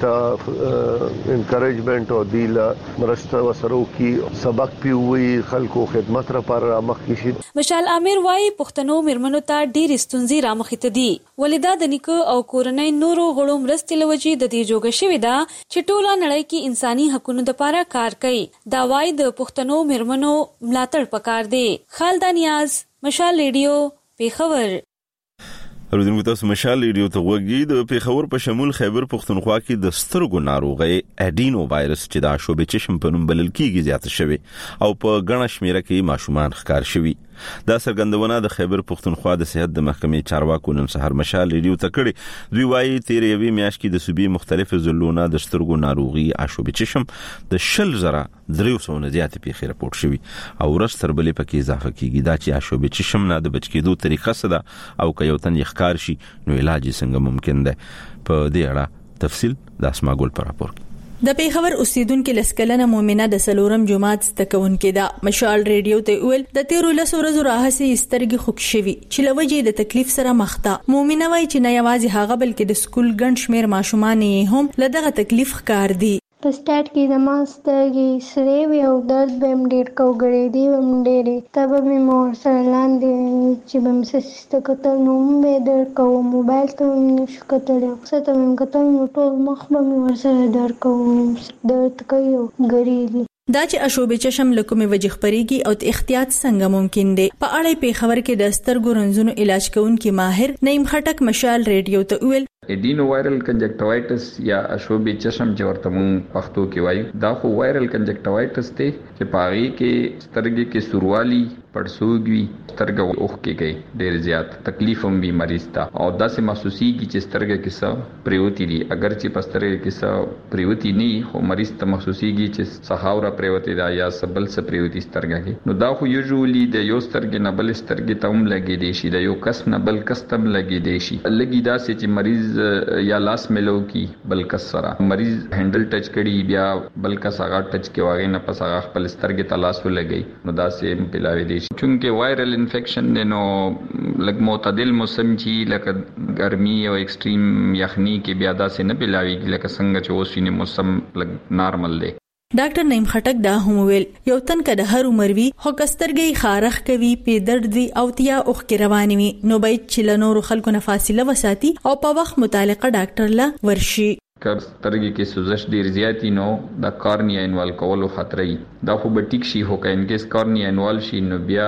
Speaker 15: ته انکریجمنت او دیلا مرسته وسرو کی سبق پیوي خلکو خدمت را پر مخ کی شي.
Speaker 27: مشال عامر وايي پښتنو مرمنو ته ډېر ستونزې رامخته دي ولدا د نیکو او کورنۍ نورو غړو مرستې لوجي د دې جوګه شوی دا چې ټوله نړۍ کې انساني حقوقو لپاره کار کوي. دا وايي د پښتنو مرمنو ملاتړ پکار دی. خالد نیاز مشال ریډیو پیښور.
Speaker 1: اردوونکو تاسو مشال ریډیو ته وګورئ. د پیښور په شمول خیبر پښتونخوا کې د سترګو ناروغي اډینو وایرس چې د شوبې چشم په نوم بلل کیږي زیات شوی او په غنښ شمیره کې ماشومان ښکار شوی. دا سرګندونه د خیبر پښتونخوا د صحت د محکمې چارواکو نن سحر مشال ریډیو ته کړي. دوی وايي تیر یوې میاشت کې د صوبې مختلفو ضلعونو د سترګو ناروغي شوبې چشم د 10,300 نه زیات پیښې راپورټ شوی او ورستر بلې پکې اضافه کیږي. دا چې شوبې چشم نه د بچ کېدو طریقه څه ده او که یو تن کار شي نو علاج څنګه ممکن ده په دې اړه تفصیل د اسما ګل پر راپور.
Speaker 16: د پیښور اوسیدونکو لسکلنه مومنه د سلورم جماعت تکونکې دا مشال ریډیو ته ویل د 13 ورځې راهسي سترګې خوک شوي چې لوجې د تکلیف سره مخ ده. مومنه وایي چې نه یوازې هغه بلکې د سکول ګڼ شمیر ماشومان هم لدغه تکلیف ښکار دي.
Speaker 17: په سٹارټ کې د ما سترګې سرې وي او درد به هم ډېر کوګړېدې وم ډېرې ته به مې مور سره لاندې چې به مې څه سیسته کتل نو هم به یې درد کوو موبایل ته هم نشو کتلی څه ته مې کتل نو ټول مخ به مې ورسره درد کوو درد کوي او ګرېږي.
Speaker 16: دا چې شوبې چشم له کومې وجې خپرېږي او د احتیاط څنګه ممکن دی په اړه پیښور کې د سترګو رنځونو علاج کوونکي ماهر نعیم خټک مشال ریډیو ته ویل
Speaker 18: اډینو وایرل کنجکټیوایټس یا شوبې چشم چې ورته مونږ پښتو کې وایو دا خو وایرل کنجکټیوایټس دی چې پاغي کې سترګې کې سوروالی پړسوګوي سترګې اوخ کې گئی ډېر زیات تکلیف هم به مریض تا او داسې محسوسيږي چې سترګې کې څه پریوتی دي اگر چې پسترګې کې څه پریوتی نه خو مریض ته محسوسيږي چې سحاوره پریوتی دا یا سبل څه پریوتی سترګې کې نو دا خو یوزولي د یو سترګې نه بل سترګې ته هم لګي دي شي د یو کس نه بل کس ته لګي دي شي لګي دا چې مریض یا لاس ملو کی بل کس سره مریض هندل ټچ کړي بیا بل کس هغه ټچ کې واغې نه پس هغه خپل سترګې ته لاس ولګي نو دا سه پلاوي دي چونکه وایرل انفیکشن نو لګ معتدل موسم چې لکه ګرمي او ایکستریم یخني کې بیا دا سه نه پلاوي لکه څنګه چې اوسینه موسم لګ نارمل دی.
Speaker 16: ډاکټر نعیم خټک دا هم ویل یو تن کده هر عمر وی خو کسترګي خارخ کوي په درد دی او تیا اوخ کې رواني وي نو باید چې لنور خلکو نه فاصله وساتي او په وخت متعلقه ډاکټر لا ورشي.
Speaker 18: کب سترګې کې سوزش ډیر زیاتی نو دا کارنیا انوال کولو خطرې دا خو به ټیک شي هو که انکیس کارنیا انوال شي نو بیا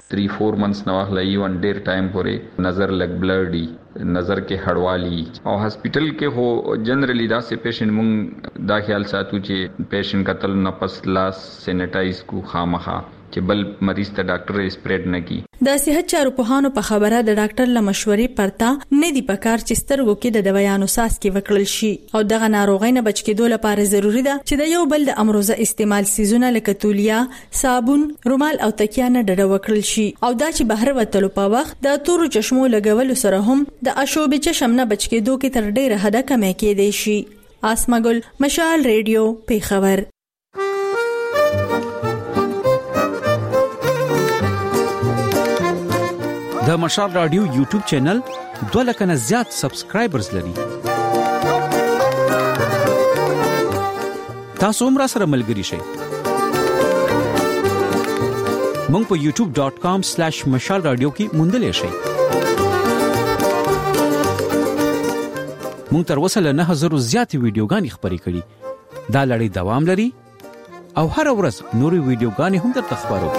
Speaker 18: 3-4 منثs نو اخلي ایون ډیر ټایم پورې نظر لګ بلرډي نظر کې هړوالي او هسپټل کې هو جنرالي دا سه پیشنټ مونږ دا خیال ساتو چې پیشنټ قتل نه پس لاس سینیټایز کو خامخا چې بل مریض ته ډاکټر سپریډ نه کی.
Speaker 16: د صحت چارو پوهانو په خبره د ډاکټر له مشورې پرته نه دی پکار چې سترګو کې د دوايانو څاڅکي وکړل شي او دغه ناروغۍ نه بچ کېدو لپاره ضروری ده چې د یو بل د امروزه استعمال سيزونه لکه تولیا، صابون، رومال او تکیا نه ډډه وکړل شي او دا چې بهر وتلو په وخت د تورو چشمو لګولو سره هم د اشوب چشم نه بچ کېدو کې تر ډیره حده کمې کېدای شي. اسماګل، مشال ریډیو، پیښور.
Speaker 2: د مشال رادیو یوټیوب چینل 2 لک نه زیات سبسکرایبرز لري. تاسو هم را سره ملګري شئ. مونږ په youtube.com/mashal radio کې موندلې شئ. مونږ تر اوسه له 9000 زیات ویډیوګانې خبرې کړې. دا لړۍ دوام لري او هر ورځ نوري ویډیوګانې هم درته خبرو.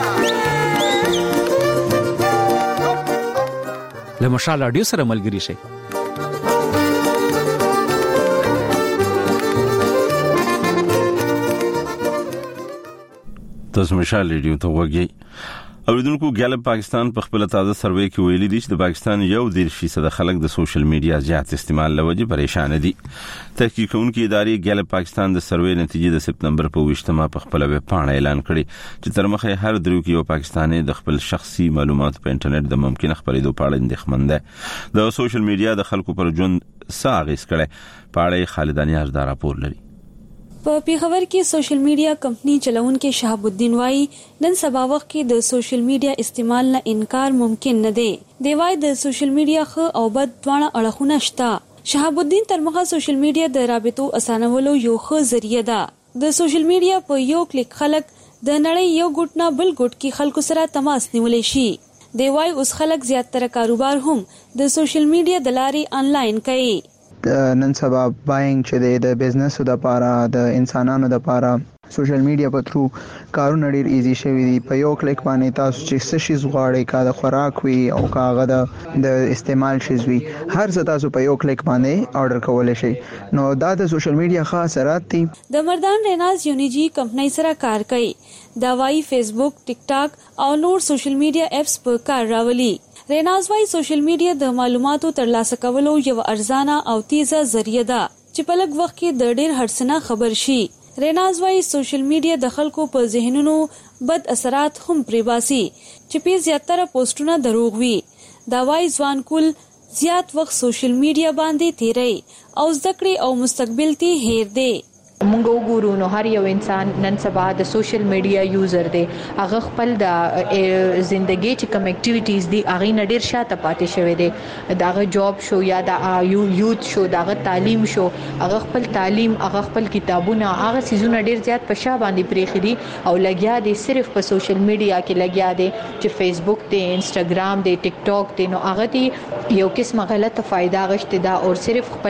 Speaker 2: له مشال رادیو سره ملګري شئ.
Speaker 1: تاسو مشال رادیو ته وګورئ. اوریدونکو ګالب پاکستان په خپل تازه سروې کې ویلي دي چې د پاکستان 1% خلک د سوشل میډیا زیات استعمال لوجه پریشان دي. تحقیق کوونکې ادارې ګالب پاکستان د سروې نتیجې د سپتمبر په 20مه په خپل ویب پاڼه اعلان کړی چې تر مخه هر درو کې یو پاکستانی د خپل شخصي معلومات په انټرنیټ د ممکن خبرېدو په اړه اندېښمن ده. د سوشل میډیا د خلکو پر ژوند ساغیس کړي په اړه خالدانی از دا راپور لري.
Speaker 27: په پیښور کې سوشل میډیا کمپنی چلونکو شهاب الدین وای نن سبا وخت کې د سوشل میډیا استعمال نه انکار ممکن نه دی. دی وای د سوشل میډیا خو او بد دواړه اړخونه شته. شهاب الدین تر مخه سوشل میډیا د رابطو اسانولو یو ښه ذریعہ ده. د سوشل میډیا په یو کلیک خلک د نړۍ یو ګوټ نه بل ګوټ کې خلکو سره تماس نیولای شي. دی وای اوس خلک زیاتره کاروبار هم د سوشل میډیا د لارې آنلاین کوي.
Speaker 6: نن سبا باینګ چې د بزنس د لپاره د انسانانو د لپاره سوشل میډیا په تھرو کارونه ډیر ایزی شوی دي. په یو کلیک باندې تاسو چې څه شي غواړئ، کا د خوراک وي او کاغه د استعمال شي وي، هر څه تاسو په یو کلیک باندې آرډر کولای شئ. نو دا د سوشل میډیا خاص اثرات دي.
Speaker 27: د مردان ریناز یونیجی کمپنۍ سره کار کوي. دا وايي فیسبوک، ټیک ټاک او نور سوشل میډیا اپس په کار راولي. ریناز وايي سوشل میډیا د معلوماتو ترلاسه کولو یو ارزانه او تیزه ذریعہ ده چې په لږ وخت کې د ډېر هرڅنه خبر شي. ریناز وايي سوشل میډیا د خلکو په ذهنونو بد اثرات هم پریباسي چې په زیاتره پوسټونه دروغ وي. دا وايي ځوان کول زیات وخت سوشل میډیا باندې تیري او زده او مستقبل ته هیر دی.
Speaker 19: مونږ وګورو نو هر یو انسان نن سبا د سوشل میډیا یوزر دی. هغه خپل د ژوندۍ چې کوم اکټیویټیز دي هغه نډیر شاته پاتې شوی دی. داغه جاب شو یا د یوث شو، داغه تعلیم شو، هغه خپل تعلیم، هغه خپل کتابونه، هغه سيزونه ډیر زیات په شا باندې پریخي دي او لګیا دي صرف په سوشل میډیا کې لګیا دي چې فیسبوک دی، انستګرام دی، ټیک ټاک دی. نو هغه دی یو قسمه غلطه فائدہ غشته دا او صرف خپل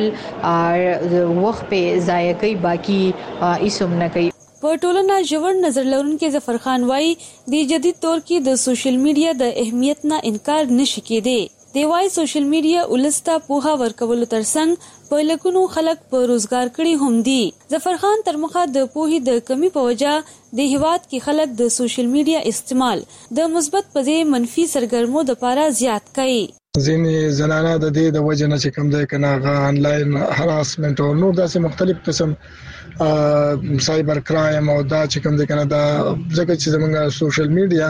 Speaker 19: وخت په ضایع کوي، باقي ایسوم نه کوي.
Speaker 27: په ټولنه ژور نظر لرونکو ظفر خان وايي د جدید دور کې د سوشل میډیا د اهمیت نه انکار نشي کېدی. دی وايي سوشل میډیا ولسته پوها ورکولو ترڅنګ په لکونو خلک په روزګار کړي هم دي. ظفر خان تر مخه د پوهې د کمی په وجه د هیواد کې خلک د سوشل میډیا استعمال د مثبت په ځای منفي سرګرمو د لپاره زیات کوي.
Speaker 20: ځینې زنانه د دې د وجه نه چې کوم ځای کنه آنلاین هراسمنت او نور داسې مختلف قسم سایبر کرایم او دا چې کوم ځای کنه دا ځکه چې زمونږ سوشل میډیا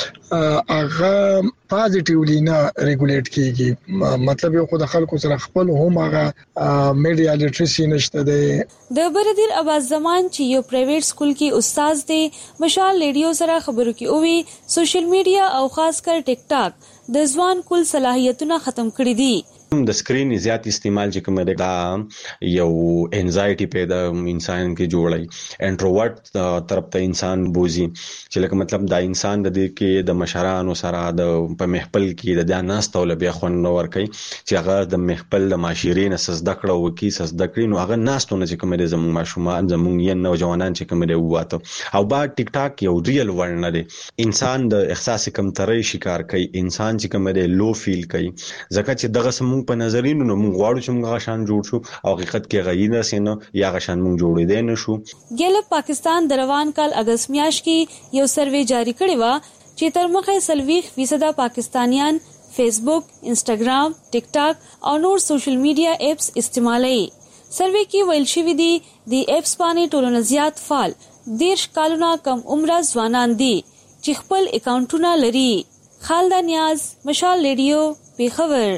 Speaker 20: هغه پازیټیولی نه ریګولیټ کیږي. مطلب یو خود خلکو سره خپل هم هغه میډیا لیټریسي نشته دی.
Speaker 27: د بردیر اباز زمان چې یو پرایویټ سکول کې استاد دی مشال ریډیو سره خبرو کې اووي سوشل میډیا او خاص کر ټیک ټاک د ځوان کل صلاحیتونه ختم کړی دي.
Speaker 21: د سکرین زیات استعمال چې کوم دا یو انزایټي پیدا انسان کې جوړای. انټروورټ طرف ته انسان بوزي چې لکه مطلب دا انسان د دې کې د مشرانو سره د په محفل کې د ناستو لبیا خون نور کوي چې هغه د محفل د معاشرین سزده کړو وکي سزده کړي نو هغه ناستو نه چې کوم د زموږ ماشومان زموږ یې نوجوانان چې کوم دی واته او با ټیک ټاک یو ریل ورن دی. انسان د احساس کمترۍ شکار کوي، انسان چې کوم دی لو فیل کوي ځکه چې دغه سمون زموږ په نظرینو نو موږ غواړو چې موږ غشان جوړ شو او حقیقت کې غیینه سينه یا غشان موږ جوړې دي نشو.
Speaker 27: ګیلپ پاکستان د روان کال اگست میاشت کې یو سروې جاری کړی و چې تر مخه 40% پاکستانیان فیسبوک، انسټاګرام، ټیک ټاک او نور سوشل میډیا اپس استعمالوي. سروې کې ویل شوی دی د اپس باندې ټولنه زیات فعال 10 کالونه کم عمره ځوانان دي چې خپل اکاونټونه لري. خالد نیاز، مشال ریډیو، پیښور.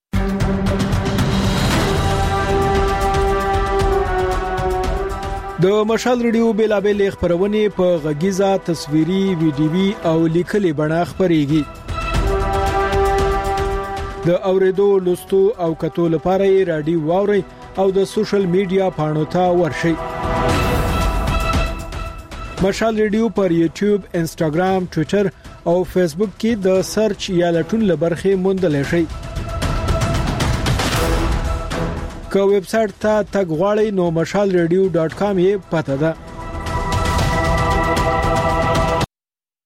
Speaker 25: د مشال ریډیو بیلابل خبرونه په غږیزه، تصویري، ویډیوي او لیکلي بڼه خبريږي. د اوریدو، لوستو او کتو لپاره یې رادیو واوري او د سوشل میډیا پاڼو ته ورشي. مشال ریډیو پر یوټیوب، انسټاګرام، ټوئیټر او فیسبوک کې د سرچ یا لټون لبرخه موندل شي. که ویب سټ ته تګ غواړئ نو mashalradio.com یې پته ده.